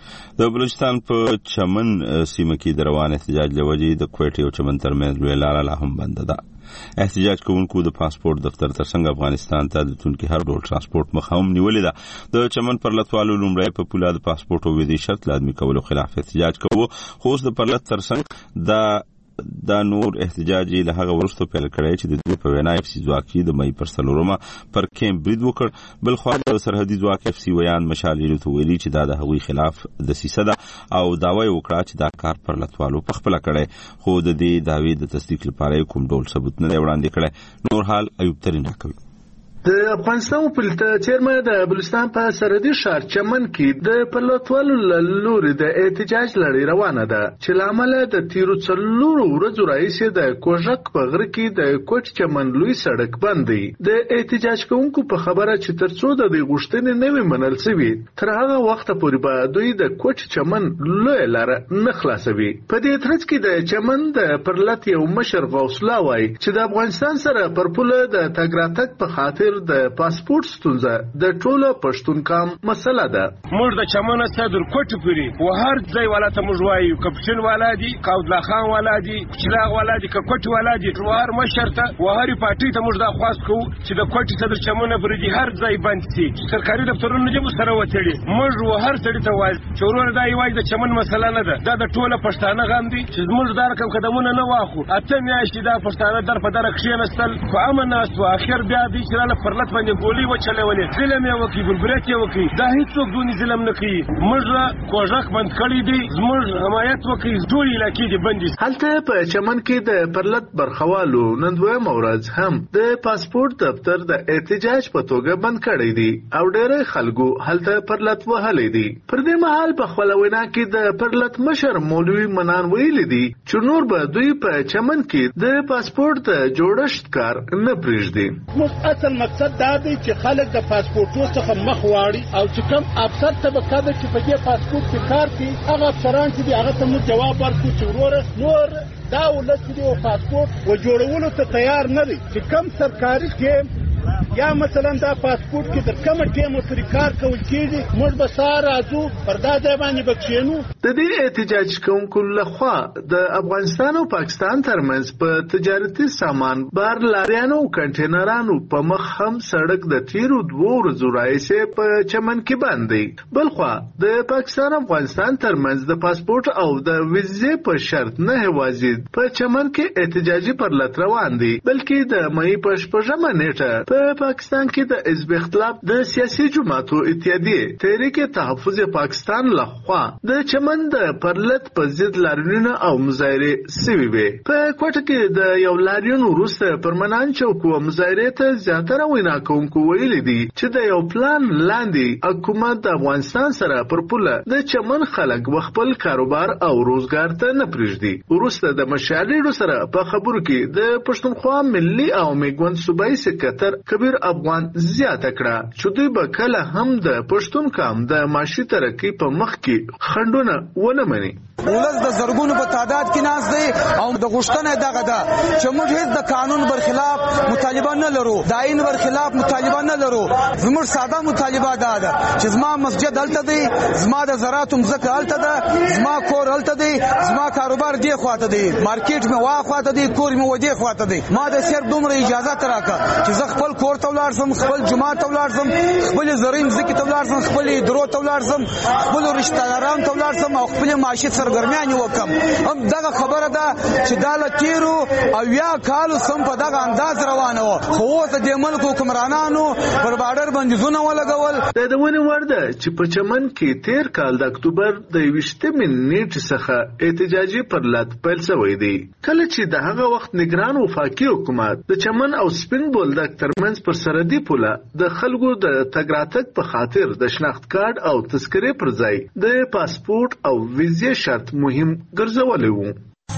د بلوچستان په چمن سیمه کې د روان احتجاج لوجې د کوټې او چمن ترمنځ لوی لاره لا هم بنده ده. احتجاج کوونکو د پاسپورت دفتر ترڅنګ افغانستان ته د تونکي هر ډول ترانسپورت مخه هم نیولې ده. د چمن پرلتوالو لومړی په پوله د پاسپورت او ویزې شرط لازمي کولو خلاف احتجاج کوو، خو اوس د پرلت ترڅنګ د دا نور احتجاج له هغه وروسته پیل کړی چې د دوی په وینا اف سی ځواکي د مې پر څلورمه پر کیمپ برید وکړ. بل خو د سرحدي ځواک اف سی ویان مشال ته ویلي چې دا د هغوی خلاف د سیسه ده او داوا یې وکړه چې دا کار پر لټوالو په خپل کړی، خو د دې داوی د تصدیق لپاره کوم ډول ثبوت نه وړاندې کړی. نور حال ایوب ترین راکوي. د افغانستان په چیرمه د بلوچستان په سرحدي ښار چمن کې د پرلتوالو لوري د احتجاج لړۍ روانه ده چې لامل د تیرو څلورو ورځو راهیسې د کوژک په غره کې د کوټ چمن لوی سړک بند دی. د احتجاج کوونکو په خبره چې ترڅو د دې غوښتنې نه وي منل شوي تر هغه وخته پورې به دوی د کوټ چمن لوی لاره نه خلاصوي. په دې ترڅ کې د چمن د پرلت یو مشر غوث الله وایي چې د افغانستان سره پر پوله د تګ راتګ په خاطر د پاسپورت ستونزه د ټولو پښتون کام مسله ده. موږ د چمن څخه در کوټ پوری و هر ځای والا ته موږ وایو کپشن والا دي، قاودلا خان والا دي، چلاغ والا دي، کوټ والا دي، هر مشرته و هر پارټي ته موږ دا خواست کوو چې د کوټ څخه در چمن پوری دي هر ځای بند شي. سرکاري دفترونه دې سره وتړي. موږ و هر څړي ته وایو چې ورور دا یوای د چمن مسله نه ده، دا د ټولو پښتانه غم دي چې موږ دا رقم قدمونه نه واخو. اته میاشتې دا پښتانه در په در کښینستل په امن ناس او اخر بیا دې چې پرلت باندې ګولې وچلولې، ظلم یې وکړي، ګلبرت یې وکړي. دا هیڅوک دونی ظلم نه کوي. موږ کوژک بند کړی دی، زموږ حمایت وکړي، ټول علاقې دې بندي. هلته په چمن کې د پرلت برخوالو نن دویمه ورځ هم د پاسپورت دفتر د احتجاج په توګه بند کړی دی او ډېری خلکو هلته پرلت وهلی دی. پر دې مهال په خپله وینا کې د پرلت مشر مولوي منان ویلي دی چې نور به دوی په چمن کې د پاسپورت د جوړښت کار نه پرېږدي. اصل مقصد دا دی چې خلک د پاسپورتو څخه مخ واړي او چې کوم افسر طبقه ده چې په دې پاسپورت کې کار کوي هغه افسران چې دي هغه ته موږ جواب ورکړو چې وروره نور دا ولس چې دی پاسپورت و جوړولو ته تیار نه دی چې کوم سرکاري کې یا مثلا دا پاسپورت کې د کومه ټیمو سره کار کول کېږي موږ به سهار راځو پر دا ځای باندې به کښېنو. د دې احتجاج کوونکو لخوا د افغانستان او پاکستان ترمنځ په تجارتي سامان بار لاریانو او کنټینرانو په مخ هم سړک د تیرو دوو ورځو راهیسې په چمن کې بند دی. بلخوا د پاکستان او افغانستان ترمنځ د پاسپورت او د ویزې په شرط نه یوازې په چمن کې احتجاجي پرلت روان دی بلکې د مې په شپږمه نیټه په پاکستان کې د حزب اختلاف د سیاسي جماعتو اتحادیه تحریک تحفظ پاکستان لخوا د چمن د پرلت په ضد لاریونونه او مظاهرې سوي وي. په کوټه کې د یو لاریون وروسته پرمنان چوک او مظاهرې ته زیاتره وینا کوونکو ویلي دي چې د یو پلان لاندې حکومت د افغانستان سره پر پوله د چمن خلک خپل کاروبار او روزګار ته نه پرېږدي. وروسته د مشالېړو سره په خبرو کې د پښتونخوا ملي او میګوند صوبایي سکرټر کبیر افغان زیاته کړه چې دوی به کله هم د پښتون قام د معاشي ترقۍ په مخ کې خنډونه ونه مني. ولس د زرګونو په تعداد کې ناز دی او د غوښتنه دغه ده چې موږ هیڅ د قانون برخلاف مطالبه نه لرو، د آئین برخلاف مطالبه نه لرو. زموږ ساده مطالبه دا ده چې زما مسجد هلته دی، زما د زراعتو مځکه هلته ده، زما کور هلته دی، زما کاروبار دې خواته دی، مارکیټ مې وا خواته دی، کور مې و دې خواته دی. ما د صرف دومره اجازه راکړه چې زه خپل کور ته ولاړ شم، خپل جومات ته ولاړ شم، خپل زرعي مځکې ته ولاړ شم، خپل درو ته ولاړ شم، خپل رشته دارانو ته ولاړ شم او خپل معاشي سرګرمیانې وکم. هم دغه خبره ده چې دا له تیرو او یا کالو سم په دغه انداز روانه وه، خو اوس د دې ملک حکمرانانو پر باډر بندیزونه ولګول. دا د ونې وړ ده چې په چمن کې تیر کال د اکتوبر د یویشتمې نیټې څخه احتجاجي پرلت پیل شوی دی کله چې د هغه وخت نگران وفاقي حکومت د چمن او سپین بولدک ترمنځ پر سرحدي پوله د خلکو د تګ راتګ په خاطر د شناخت کارت او تذکرې پر ځای د پاسپورت او ویزې شرط مهم ګرځولی وو.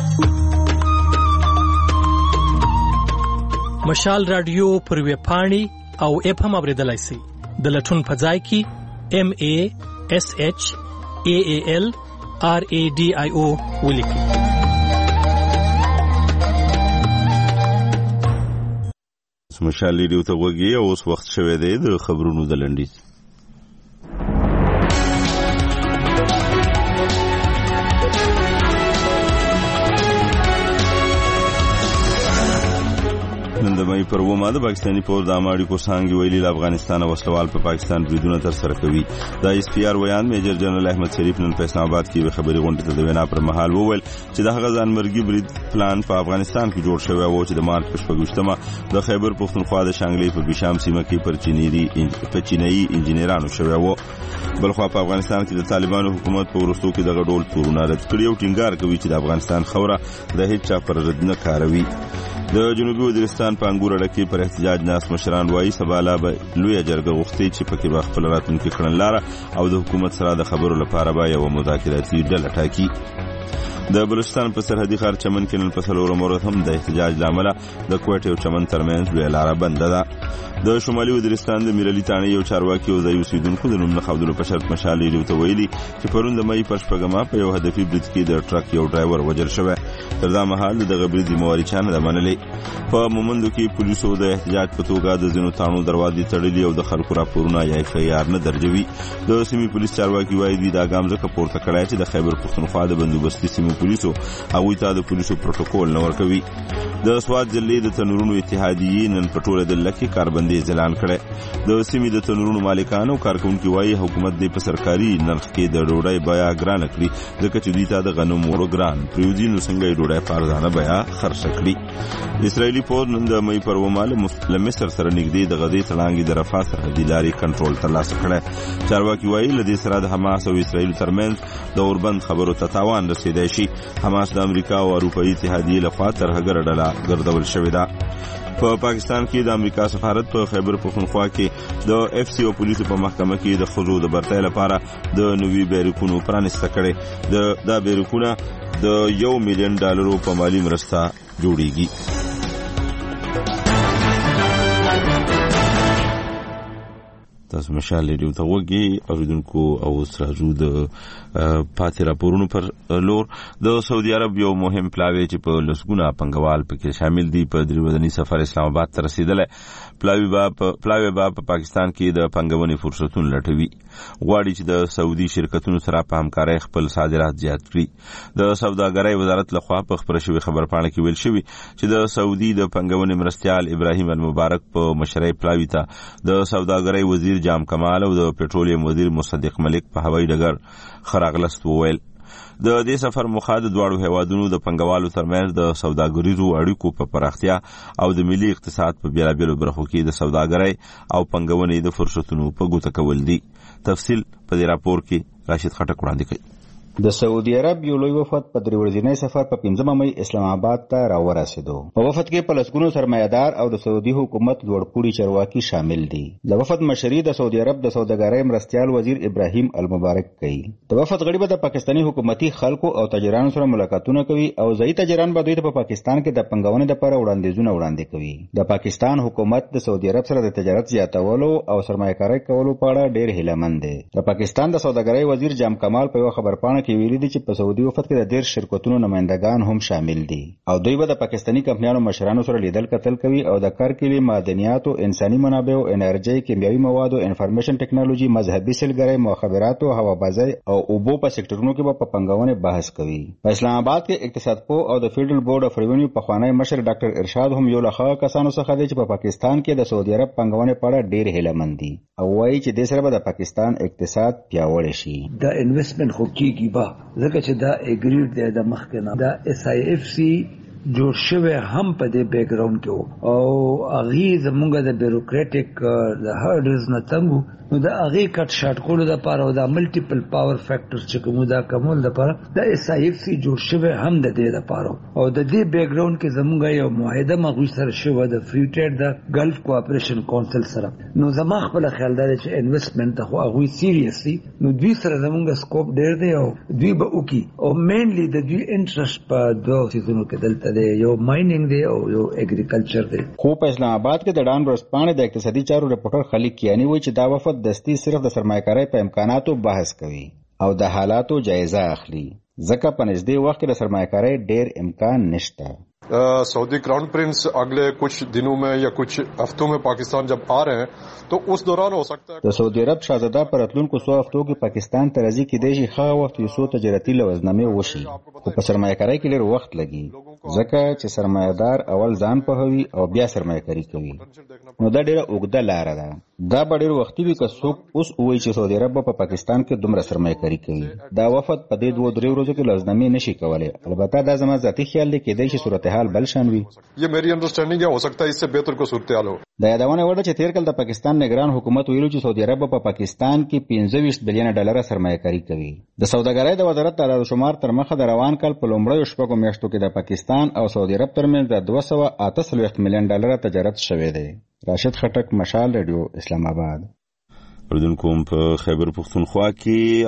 مشال رادیو پر ویب پاڼې او اپ هم اوریدلای شئ. د لټون په ځای کې ام ا اس اچ ا ا ال ار ا ډي آی او ولیکئ. مشال ریډیو ته وګورئ او اوس وخت شوه دی د خبرونو د لنډیز. د مې پر ومه د پاکستاني پوز د اماړي کو سانګي ویلي افغانستان وسلوال په پاکستان بریدونه تر سره کوي. د اس پی آر ویان میجر جنرال احمد شریف نن په اسلام آباد کې خبري غونډه ته د وینا پر مهال وویل چې د هغه ځانمرګي برید پلان په افغانستان کې جوړ شوی و چې د مارچ په شپږمه د خیبر پختونخوا د شانګلې په بشام سیمه کې پر چینيري په چینایي انجنیرانو شوی و. بلخوا په افغانستان کې د طالبانو حکومت په ورستو کې د غډول تورونه رد کړی او ټینګار کوي چې د افغانستان خوره د هیڅ چا پر رد نه کاروي. د جنوبي وزیرستان په انګور اډه پر احتجاج ناس مشران وایي سباله به لوی جرګه غوښتي چې پکې به خپل راتلونکي کړنلاره او د حکومت سره د خبرو لپاره به یو مذاکراتي ډله ټاکي. د بلوچستان په سرحدي ښار چمن کې نن په څلورم ورځ هم د احتجاج له امله د کوټې او چمن ترمنځ لویه لاره بنده ده. د شمالي وزیرستان د میرلي تاڼې یو چارواکي او ځایي اوسېدونکو د نوم نه ښودلو په شرط مشال ریډیو ته ویلي چې پرون د مۍ پر شپږمه په یو هدفي برید کې د ټرک یو ډرایور وژل شوی. تر دا مهال د دغه برید ذمهواري چا نه ده منلې. په مومندو کې پولیسو د احتجاج په توګه د ځینو تاڼو دروازې تړلي او د خلکو راپورونه یا اف ای آر نه درجوي. د سیمې پولیس چارواکي وایي دوی دا ګام ځکه پورته کړی چې د خیبر پښتونخوا د بندوبستي سیمې پولیسو هغوی ته د پولیسو پروتوکول نه ورکوي. د سوات ضلعې د تنورونو اتحادیې نن په ټوله ضلع کې کاربندیز اعلان کړی. د سیمې د تنورونو مالکان او کارکوونکي وایي حکومت دې په سرکاري نرخ کې د ډوډۍ بیه ګرانه کړي ځکه چې دوی ته د غنم وړو ګران پرېوځي نو څنګه یې ډوډۍ په ارزانه بیه خرڅه کړي. اسرائیلي پوځ نن د مۍ پر اوومه له مصر سره نږدې د غزې تړانګې د رفح سرحدي لارې کنټرول ترلاسه کړی. چارواکي وایي له دې سره د حماس او اسرائیل ترمنځ د اوربند خبرو ته تاوان رسېدی شي. حماس د امریکا او اروپایي اتحادیې لخوا ترهګره ډله ګرځول شوې ده. په پاکستان کې د امریکا سفارت په خیبر پښتونخوا کې د اف سی او پولیسو په محکمه کې د ښځو د برتۍ لپاره د نوي بیرکونو پرانیسته کړې. د دا بیرکونه د یو میلیون ډالرو په مالي مرسته جوړیږي. تاسو مشال ریډیو ته وګورئ اوریدونکو او سراجو د پاتې راپورونو پر لور. د سعودي عرب یو مهم پلاوی چې په لسګونه پنګوال پکې شامل دي په درې ورځني سفر اسلام آباد ته رسیدلی. پلاوی با پلاوی با په پاکستان کې د پنګونې فرصتونه لټوي. غواړي چې د سعودي شرکتونو سره په همکارۍ خپل صادرات زیات کړي. د سوداګرۍ وزارت لخوا په خبره شوې خبرپاڼه کې ویل شوي چې د سعودي د پنګونې مرستیال ابراهیم المبارک په مشرۍ پلاوی ته د سوداګرۍ وزیر جام کمال او د پټرولیم وزیر مصدق ملک په هوایي ډګر خراغلست وویل. د دې سفر موخه د دواړو هیوادونو د پنګوالو ترمنځ د سوداګریزو اړیکو په پراختیا او د ملي اقتصاد په بیلابیلو برخو کې د سوداګرۍ او پنګونې د فرصتونو په ګوته کول دي. تفصیل په دې راپور کې راشد خټک وړاندې کوي. د سعودي عرب یو لوی وفد په درې ورځنی سفر په پنځمه مۍ اسلام آباد ته راورسېدو. په وفد کې په لسګونو سرمایه‌دار او د سعودي حکومت لوړپوړي چارواکي شامل دي. د وفد مشري د سعودي عرب د سوداګرۍ مرستیال وزیر ابراهیم المبارک کوي. د وفد غړي به د پاکستاني حکومتي خلکو او تاجرانو سره ملاقاتونه کوي او ځایي تاجران به دوی ته په پاکستان کې د پنګونې لپاره وړاندیزونه وړاندې کوي. د پاکستان حکومت د سعودي عرب سره د تجارت زیاتولو او سرمایه‌کاري کولو په اړه ډېر هیلهمند دی. د پاکستان د سوداګرۍ وزیر جام کمال په یو خبرپاڼه کې ویلي دي چې په سعودي وفد کې د ډېر شرکتونو نمائندگان هم شامل دي او دوی به د پاکستاني کمپنیانو مشرانو سره لیدل کتل کوي او د کار کلي معدنیاتو، انساني منابعو، انرژي، کیمیاوي موادو، انفارمیشن ټیکنالوژي، مذهبي سیلګرۍ، مخابراتو، هوابازۍ او اوبو په سکتورونو کې به په پنګونې بحث کوي. په اسلام آباد کې اقتصاد پوه او د فیډرل بورډ اف ریونیو پخوانی مشر ډاکټر ارشاد هم یو له هغه کسانو څخه دی چې په پاکستان کې د سعودي عرب پنګونې په اړه ډېر هیلهمند دي او وایي چې دې سره به د پاکستان اقتصاد پیاوړی شي. د انویسټمنټ خو کېږي به ځکه چې دا اګریډ دی د مخکې نه. دا اس آی اف سی جوړ شوی هم په دې بیک ګراوند کې و او هغې زمونږ د بیروکریټک د هرډز نه تنګ نو د هغې کټ شاټ کولو دپاره او دا ملټیپل پاور فیکټرز چې کوم دا کمول دپاره د اس آی اف سی جوړ شوی هم د دې دپاره او د دې بیک ګراوند کې زمونږ یو معاهده هم هغوی سره شوه د فری ټریډ د ګلف کوآپریشن کونسل سره. نو زما خپله خیال دا دی چې انویسټمنټ ته خو هغوی سیریس دي نو دوی سره زمونږ سکوپ ډېر دی او دوی به وکړي او مینلی د دوی انټرسټ په دوه څیزونو کې دلته دی، یو مایننګ دی او یو اګریکلچر دی. خو په اسلام آباد کې د ډان ورځپاڼې د اقتصادي چارو رپورټر خلیق کیانی وایي چې دا وفد دستی صرف د سرمایه‌کارۍ په امکاناتو بحث کوي او د حالاتو جایزه اخلي ځکه په نږدې وخت کې د سرمایه‌کارۍ ډېر امکان نشته. सऊदी क्राउन प्रिंस अगले कुछ दिनों में या कुछ हफ्तों में पाकिस्तान जब आ रहे हैं तो उस दौरान हो सकता है د سعودي عرب شاهزاده پر اتلونکو څو هفتو کې پاکستان ته راځي کېدای شي هغه وخت یو څو تجارتي لوزنامې وشي خو په سرمایه‌کارۍ کې ډېر وخت لګي ځکه چې سرمایه‌دار اول ځان پوهوي او بیا سرمایه‌کاري کوي نو دا ډېره اوږده لاره ده دا به ډېر وختي وي که څوک اوس ووایي چې سعودي عرب په پاکستان کې دومره سرمایه‌کاري کوي دا وفد په دې دوه درې ورځو کې لوزنامې نشي کولی البته دا زما ذاتي خیال دی کېدای شي صورتحال بل شان وي ये मेरी अंडरस्टैंडिंग है हो सकता है इससे बेहतर को सूरत-हाल हो د یادونه وړ چې تیر کال د پاکستان نگران حکومت ویلو چې سعودي عرب په پاکستان کې پنځه ویشت بلین ډالر سرمایه‌کاري کوي د سوداګرۍ د وزارت د اعداد شمار تر مخه د روان کال په لومړیو شپږو میاشتو کې د پاکستان او سعودي عرب ترمنځ د دوه سوه اته څلوېښت میلیون ډالر تجارت شوی دی راشد خټک مشال رادیو اسلام آباد اردوونکو په خیبر پښتونخوا کې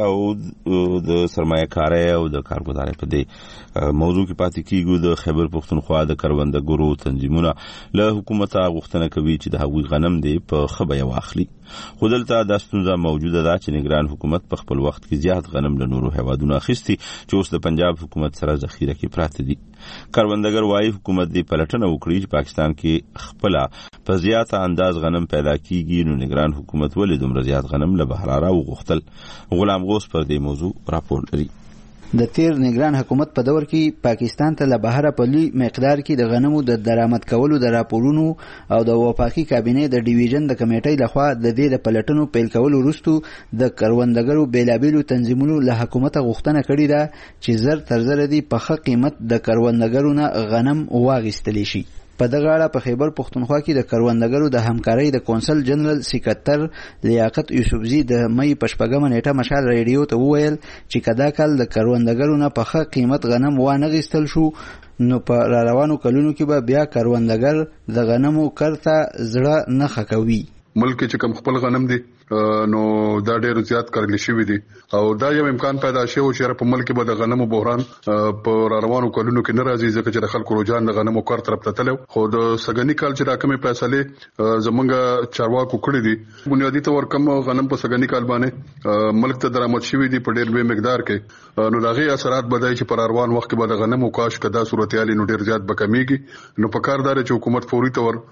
او د سرمایه‌کارۍ او د کارګزارۍ په دې موضوع کې پاتې کیږو د خیبر پښتونخوا د کروندګرو تنظیمونه له حکومته غوښتنه کوي چې د هغوی غنم دی په ښه بیه واخلي خو دلته دا ستونزه موجوده ده چې نگران حکومت په خپل وخت کې زیات غنم له نورو هیوادونو اخیستي چې اوس د پنجاب حکومت سره ذخیره کې پراته دي کروندګر وايي حکومت دې پلټنه وکړي چې پاکستان کې خپل په زیات انداز غنم پیدا کیږي نو نگران حکومت ولې دومره زیات غنم له بهر را وغوښتل غلام غوث پر دې موضوع راپور لري د تیر نگران حکومت په دور کې پاکستان ته له بهره په لوی مقدار کې د غنمو د درآمد کولو د راپورونو او د وفاقي کابینې د ډیویژن د کمیټې لخوا د دې د پلټنو پیل کولو وروسته د کروندګرو بیلابیلو تنظیمونو له حکومت غوښتنه کړې ده چې زر تر زر دي په ښه قیمت د کروندګرو نه غنم واغیستلی شي په دغه اړه په خیبر پښتونخوا کې د کروندګرو د همکارۍ د کونسل جنرال سکرټر لیاقت یوسفزي د مې په شپږمه نیټه مشال ریډیو ته وویل چې کدا کال د کروندګرو نه په ښه قیمت غنم وانه غیستل شو نو په را روانو کلونو کې به بیا کروندګر د غنمو کرته زړه نه خکوي ملک چې کوم خپل غنم دي نو دا ډېر زیات کارګل شوی دي او دا یو امکان پیدا شوی چې په ملک به د غنمو بحران په روانو کلونو کې ناراضي ځکه چې د خلکو رجحان د غنمو کار طرف ته تلو خو د سګنی کال چې راکمه فیصله زمونږ چارواکو کړی دي بنیادی تور کم غنم په سګنی کال باندې ملک ته درآمد شوی دي په ډېر به مقدار کې نو داغي اثرات بدای چې پر روان وخت کې به د غنمو کاش کدا صورتحال نو ډېر زیات بکمیږي نو په کاردار چې حکومت فوري تور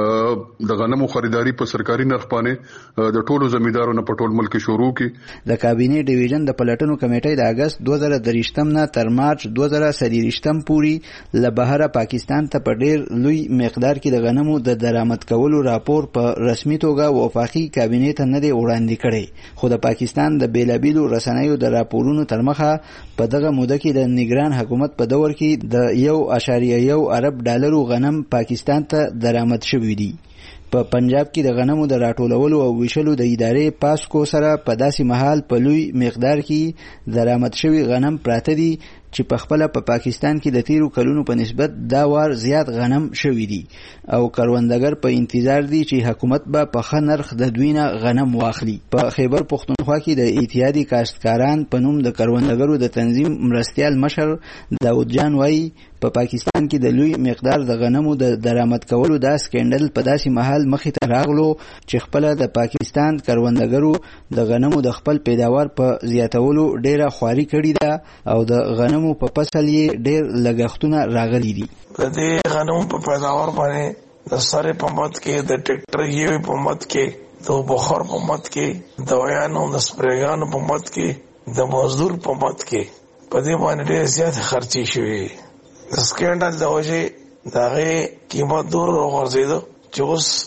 د غنمو خریداري په سرکاري نرخ باندې د ټولو زمیندارو نه په ټول ملک شروع کی د کابینې ډیویژن د پلټنو کمیټې د اگست دوه زره درې نه تر مارچ دوه زره څلور پورې له بهره پاکستان ته په ډېر لوی مقدار کې د غنمو د درآمد کولو راپور په رسمي توګه وفاقي کابینې ته نه دی وړاندې کړی خو د پاکستان د بیلابیلو رسنیو د راپورونو تر مخه په دغه موده کې د نگران حکومت په دور کې د یو اشاریه یو ارب ډالرو غنم پاکستان ته درآمد شوی دی په پنجاب کې د غنمو د راټولولو او ویشلو د ادارې پاسکو سره په داسې مهال په لوی مقدار کې درآمد شوی غنم پراته دي چې په خپل په پاکستان کې د تیرو کلونو په نسبت دا وار زیات غنم شوی دي او کروندګر په انتظار دي چې حکومت به په ښه نرخ د دوی نه غنم واخلي په خیبر پښتونخوا کې د اتحادیې کاشتکاران په نوم د کروندګرو د تنظیم مرستیال مشر داود جان وایي په پاکستان کې د لوی مقدار د غنمو د درآمد کولو دا سکندل په داسې مهال مخې ته راغلو چې خپل د پاکستان کروندګرو د غنمو د خپل پیداوار په زیاتولو ډیره خواري کړې ده او د غنمو په فصل یې ډیر لګښتونه راغلي دي د دې غنمو په پیداوار باندې د سره په مت کې د ټریکټر یې په مت کې د بخار په مت کې د ویانو د سپریګانو په مت کې د مزدور په مت کې په دې باندې ډیر زیات خرچي شوی د سکندل د وجه دغه قیمت دور ورزیدو چې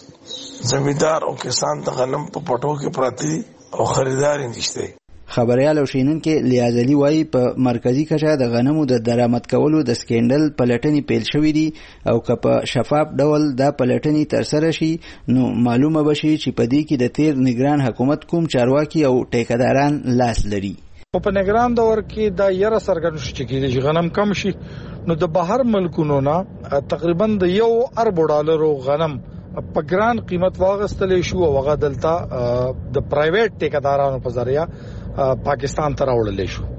اوس زمیندار او کسان ته غنم په پټو کې پراته دي او خریدار نشته خبريال او شینونکو لیازلی وایي په مرکزی کچه د غنمو د درآمد کولو د سکندل پلټنې پیل شوې دي او که په شفاف ډول دا پلټنې ترسره شي نو معلومه بشي چې په دې کې د تیر نگران حکومت کوم چارواکي او ټیکداران لاس لري په نگران دور کې دا یره سرګن شي چې غنم کم شي نو د بهر ملکونو نه تقریبا د یو ارب ډالرو غنم په ګران قیمت واغستلې شو او هغه دلته د پرایویټ ټیکدارانو په ذریعہ پاکستان ته راوړل شو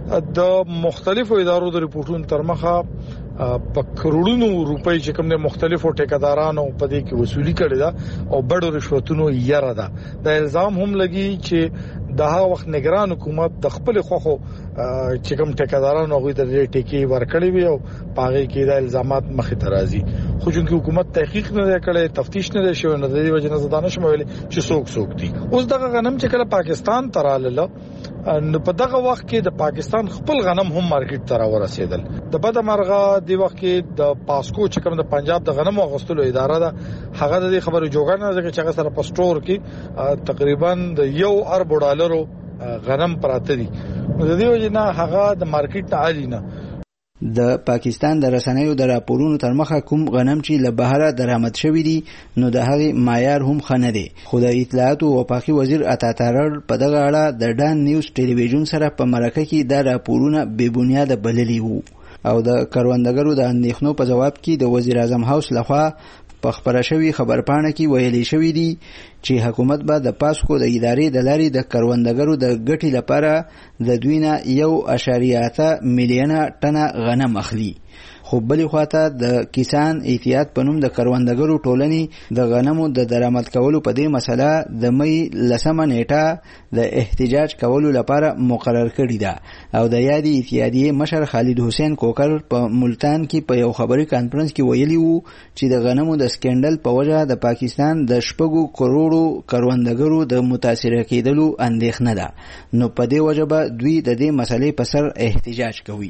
د مختلفو ادارو د ریپورتونو تر مخه په کروڑونو روپۍ چې کوم د مختلفو ټیکدارانو په دې کې وصولي کړي دا او بډو رشوتونو یاره ده. د الزام هم لګي چې د هغه وخت نگران حکومت د خپل خوخو چې کوم ټیکدارانو غوي د ټیکي ورکړي وي او پاغي کې د الزامات مخې ته راځي. خو چې حکومت تحقیق نه کړي، تفتیش نه شوی، نه د دې وجه نه زدانه شمول چې څوک څوک دي. اوس دغه غنم چې کله پاکستان تراله نو په دغه وخت کې د پاکستان خپل غنم هم مارکیټ ته راورسېدل. د بده مرغه د وخت کې د پاسکو چې کوم د پنجاب د غنمو غوښتلو اداره ده هغه د خبرو جوګه نه ځکه چې هغه سره په سٹور کې تقریبا د یو ارب ډالرو غنم پراته دي. د دې وجه نه هغه د مارکیټ ته عالی نه. د پاکستان د رسنیو د راپورونو تر مخه کوم غنم چې له بهره درآمد شوی دي نو د هغې معیار هم ښه نه دی. خو د اطلاعات او وفاقي وزیر عطاطرر په دغه اړه د ډان نیوز ټلویزیون سره په مرکه کې دا راپورونه بې بنیاده بللي وو او د کروندګرو د اندېښنو په جواب کې د وزیر اعظم هاوس لخوا په خبره شوی خبرپاڼه کې ویلي شوی دی چې حکومت به د پاسکو د ادارې د لارې د کروندګرو د ګټې لپاره د دوی نه یو اعشاریه اته میلیونه ټنه غنم اخلي. خو بلې خواته د کسان احتیاط په نوم د کروندګرو ټولنې د غنمو د درآمد کولو په دې مسله د مې لسمه نیټه د احتجاج کولو لپاره مقرر کړې ده او د یادې اتحادیې مشر خالد حسین کوکر په ملتان کې په یو خبري کانفرنس کې ویلي وو چې د غنمو د سکینډل په وجه د پاکستان د شپږو کروڑو کروندګرو د متاثر کېدلو اندېښنه ده. نو په دې وجه به دوی د دې مسلې په سر احتجاج کوي.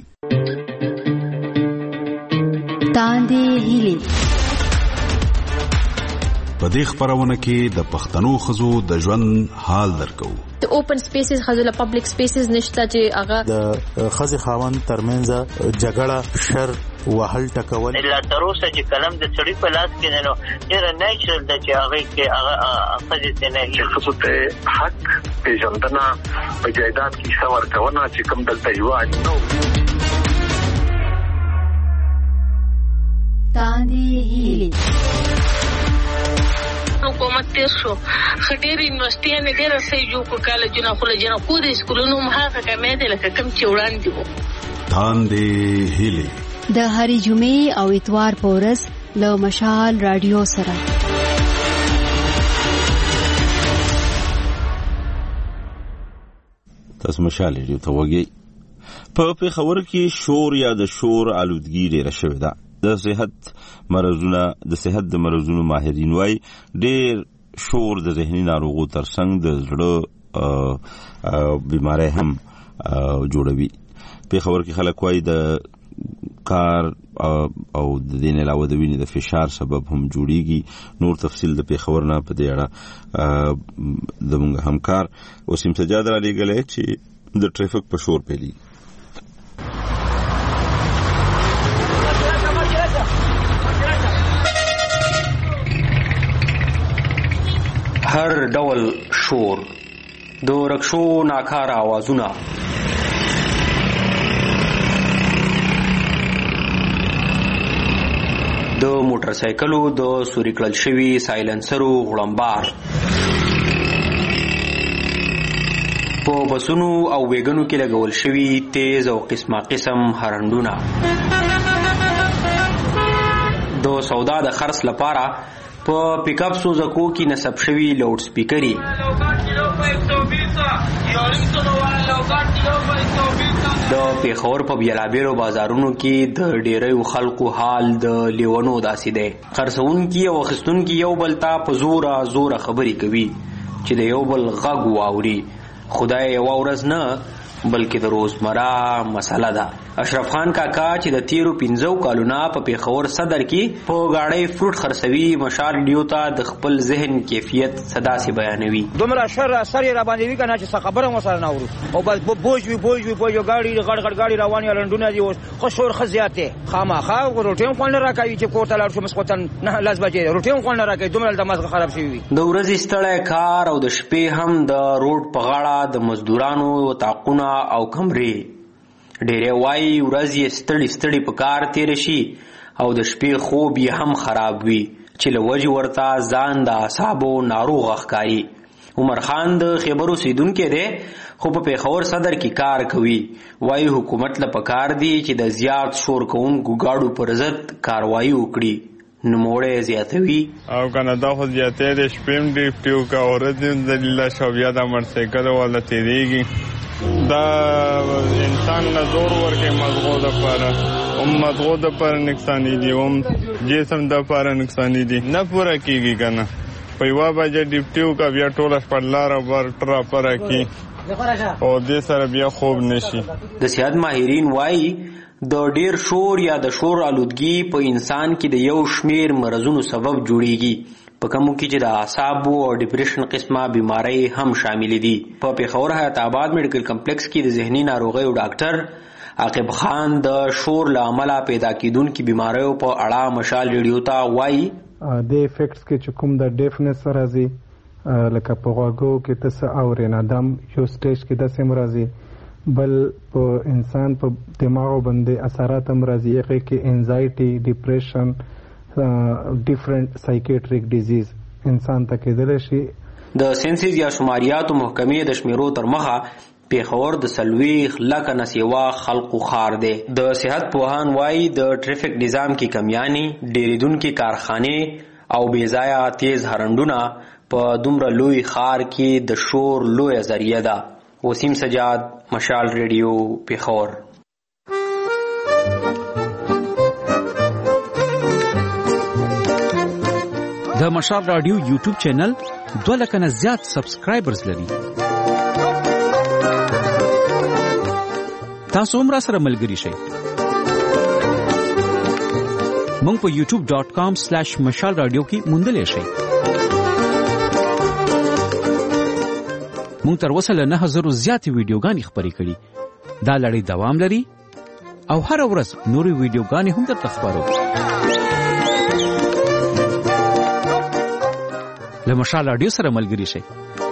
تاندې هیلي په دې خبرونه کې د پښتنو خزو د ژوند حال درکو. د اوپن سپیسز خزو له پبلک سپیسز نشته چې هغه د خزي خاوند ترمنځ جګړه شر وهل ټکول لا تروسه چې کلم د سړی په لاس کې نه نو ډېر نیچرل د چې هغه کې هغه خزي ته نه چې خصوص ته حق پیژندنه په جایداد کې څور کونه چې کوم دلته یو نو تاندې هیلي حکومت تیر شو خټیر یونیورسيټي نه ډېر صحیح جوړ کړ کالجونه خو له جنا کو د سکولونو مخه کمې دي لکه کم چې وړاندې وو. تاندې هیلي د هرې جمعې او اتوار په ورځ له مشال رادیو سره. تاسو مشال رادیو ته وګورئ. په پیښور کې شور یا د شور آلودګي ډېره شوې ده. د صحت مرزونه د صحت د مرزونو ماهرین وايي ډېر شور د ذهني ناروغو ترڅنګ د زړه بیماری هم جوړوي. پیښور کې خلک وايي د کار او د دین علاوه د وینې د فشار سبب هم جوړیږي. نور تفصیل د پیښور نه په دې اړه د موږ همکار وسیم سجاد را لېږلی چې د ټریفیک په شور پیلي. هر ډول شور، د رکشو ناکاره آوازونه، د موټر سایکلو د سوري کړل شوي سایلنسرو غړمبار، په بسونو او ویګنو کې لګول شوي تیز او قسمه قسم هرنډونه، د سودا د خرڅ لپاره په پیک اپ سوزکو کې نصب شوي لاوډ سپیکري، د پیښور په بیلابیلو بازارونو کې د ډیرو خلکو حال د لیونو داسې دی. خرڅونکي او اخیستونکي یو بل ته په زوره زوره خبرې کوي چې د یو بل غږ واوري. خدای یو ورځ نه بلکې د روزمره مسله ده. اشرف خان کاکا چې د تیرو پنځو کالونه په پیښور صدر کې په گاډۍ فروټ خرڅوي مشال ریډیو ته د خپل ذهن کیفیت صدا سي بیانوي. دومره شر اثر را باندې وی کنه چې څه خبره مو سره نه اورو او بس بوج وی بوج وی بوج گاډي غړ غړ گاډي روانه لندونه دي خو شور خزياته خامخا روټین خون راکوي چې کوټه لاړ شو مسقطن نه لاس بجې روټین خون راکوي دومره د مزه خراب شي. د ورځې ستړی کار او د شپې هم د روډ په غاړه د مزدورانو تاقونه او کمرې ډېرې وایي ورځ یې ستړي ستړي په کار تیر شي او د شپې خوب یې هم خراب وي چې له وجې ورته ځان د اعصابو ناروغ ښکاري. عمر خان د خیبر اوسیدونکی دی خو په پیښور صدر کې کار کوي. وایي حکومت له پکار دی چې د زیات شور کوونکو ګاډو پر ضد کاروایي وکړي. نوموړی زیاتوي او کنه دا خو زیاتې د شپې ډیپټیو کا ورځ د الله شو بیا د موټرسایکل ولا تیریږي دا انسان نه زور ورکه مغزو د پاره او مغزو د پاره نقصان دي او جسم د پاره نقصان دي نه پوره کیږي کنه په یو باجه ډیپټیو کا بیا ټول خپلار ور تر پره کی او دې سره بیا خوب نشي. د صحت ماهرین وایي د ډیر شور یا د شور آلودګي په انسان کې د یو شمیر مرزونو سبب جوړیږي په کومو کې چې د اعصاب او ډیپریشن قسمه بیماری هم شامل دي. په پیښور حیات آباد میډیکل کمپلیکس کې د ذهني ناروغیو ډاکټر عاقب خان د شور له امله پیدا کیدونکو بیماریو په اړه مشال ریډیو ته وایي د افیکټس کې چې کوم د ډیفنس راځي لکه په غوږو کې تاسو اورئ نه دم یو سټیج کې د سیم راځي بل په انسان په دماغ باندې اثرات هم راځي هغه کې انزایټي ډیپریشن ډیفرنٹ سایکیټریک ډیزیز انسان ته کېدل شي. د سنسز یا شماریاتو محکمې د شمیرو تر مخه پیښور د سلويخ لکه نسیوا خلقو خار دی. د صحت پوهان وایي د ټریفیک نظام کې کمیاني ډیریدونکو کارخانه او بې ځایه تیز هرندونه په دومره لوی خار کې د شور لوی ذریعہ ده. وسیم سجاد مشال ریډیو پیښور. د مشال رادیو یوټیوب چینل دوه لکه نه زیات سبسکرایبرز لري. تاسو هم را سره ملګري شئ. مونږ په یوټیوب ډاٹ کام سلیش مشال رادیو کې موندلی شئ. مونږ تر اوسه له نه هزارو زیاتې ویډیوګانې خپرې کړي. دا لړۍ دوام لري او هره ورځ نورې ویډیوګانې هم درته خپرو. له مشال رادیو سره ملګري شئ.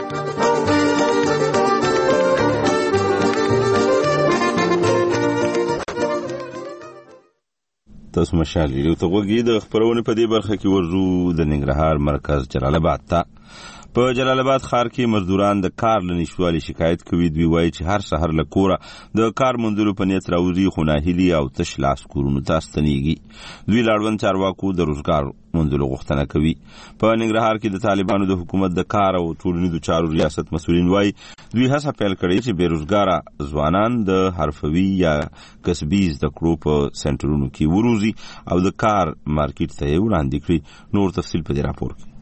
تاسو مشال رادیو ته غوږی د خبرونه په دې برخه کې ورزو د ننګرهار مرکز جلال آباد ته. په جلال آباد ښار کې مزدوران د کار له نشوالي شکایت کوي. دوی وایي چې هر سحر له کوره د کار موندلو په نیت راوځي خو ناهیلي او تش لاس کورونو ته ستنېږي. دوی له اړوند چارواکو د روزګار موندلو غوښتنه کوي. په ننګرهار کې د طالبانو د حکومت د کار او ټولنیزو چارو ریاست مسؤلین وایي دوی هڅه پیل کړې چې بېروزګاره ځوانان د حرفوي یا کسبي زده کړو په سنټرونو کې وروزي او د کار مارکیټ ته یې وړاندې کړي. نور تفصیل په دې راپور کې.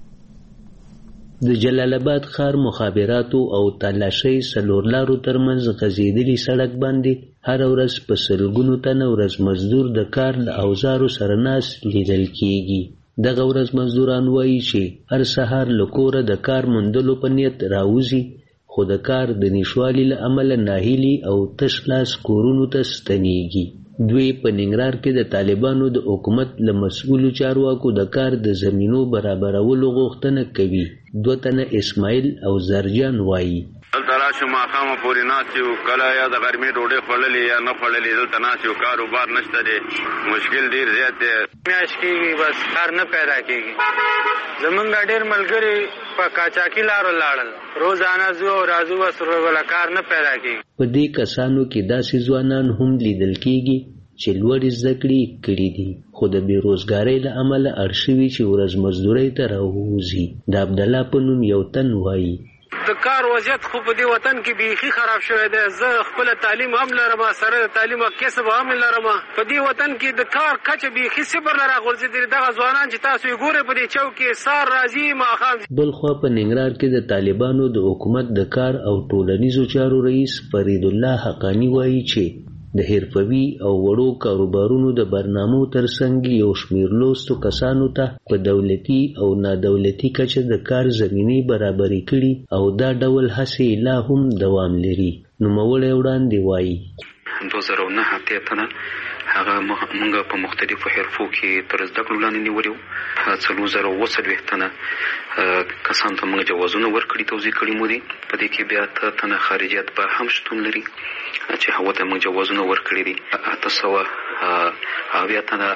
د جلال آباد ښار مخابراتو او تالاشۍ څلور لارو ترمنځ غځېدلي سړک باندې هر ورځ په سلګونو تنه ورځ مزدور د کار له اوزارو سره ناست لیدل کیږي. دغه ورځ مزدوران وایي چې هر سهار له کوره د کار موندلو په نیت راوځي خو د کار د نشوالي له امله ناهیلي او تش لاس کورونو ته ستنېږي. دوی په ننګرهار کې د طالبانو د حکومت له مسؤلو چارواکو د کار د زمینو برابرولو غوښتنه کوي. دوه تنه اسماعیل او زرجان وایي دلته راشو ماښامه پورې ناست یو کله یا د غرمې ډوډۍ خوړلې یا نه خوړلې دلته ناست یو کاروبار نشته دی مشکل ډېر زیات دی. میاشت کېږي بس کار نه پیدا کېږي. زمونږ ډېر ملګري په قاچاقي لارو لاړل روزانه ځو او راځو بس ولا کار نه پیدا کېږي. په دې کسانو کې داسې ځوانان هم لیدل کېږي چې لوړې زده کړې کړي دي خو د بېروزګارۍ له امله اړ شوي چې ورځ مزدورۍ ته راووځي. د عبدالله په نوم یو تن وایي د کار وضعیت خو په دې وطن کې بیخي خراب شوی دی. زه خپله تعلیم هم لرم سره د تعلیم او کسب هم لرم. په دې وطن کې د کار کچه بیخي صفر نه راغورځېدلې. دغه ځوانان چې تاسو یې ګورئ په دې چوک کې سهار راځي ماښام. بلخوا په ننګرهار کې د طالبانو د حکومت د کار او ټولنیزو چارو رئیس فرید الله حقانی وایي چې د حرفوي او وړو کاروبارونو د برنامو ترڅنګ یو شمېر لوستو کسانو ته په دولتي او نادولتي کچه د کار زمینې برابرې کړي او دا ډول هڅې لا هم دوام لري. نوموړی وړاندې وایي دوه زره او نهه اتیا تنه هغه موږ په مختلفو حرفو کې تر زده کړو لاندې نیولي وو. څلور زره اووه څلوېښت تنه کسانو ته موږ جوازونه ورکړي توضیح کړي مو دي. په دې کې بیا اته تنه خارجیات به هم شتون لري چې هغو ته موږ جوازونه ورکړي دي. اته سوه اویا تنه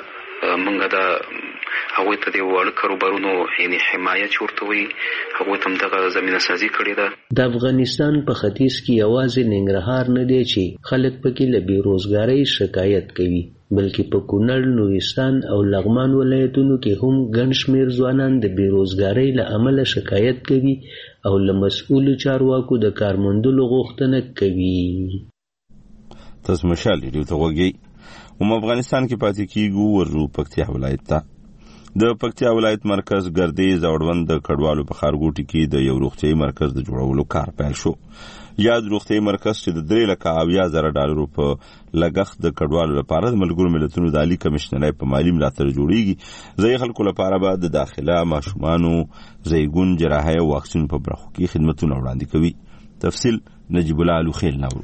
موږ دا هغوی ته د واړه کاروبارونو یعنې حمایه چې ورته وایي هغوی ته هم دغه زمینه سازي کړې ده. د افغانستان په ختیځ کې یوازې ننګرهار نه دی چې خلک پکې له بېروزګارۍ شکایت کوي، بلکې په کونړ، نورستان او لغمان ولایتونو کې هم ګڼ شمېر ځوانان د بېروزګارۍ له امله شکایت کوي او له مسؤلو چارواکو د کار موندلو غوښتنه کوي. تاسو مشال ریډیو ته غوږی. هم افغانستان کې پاتې کیږو ورو پکتیا ولایت ته. د پکتیا ولایت مرکز ګردیز او اړوند د کډوالو په ښارګوټي کې د یو روغتیايي مرکز د جوړولو کار پیل شو. یاد روغتیايي مرکز چې د درې لکه اویا زره ډالرو په لګښت د کډوالو لپاره د ملګرو ملتونو د عالي کمشنرۍ په مالي ملاتړ جوړیږي. ځایي خلکو لپاره به د داخله، ماشومانو، زیږون، جراحۍ او واکسین په برخو کې خدمتونه وړاندې کوي. تفصیل نجیب الله الوخیل نورو.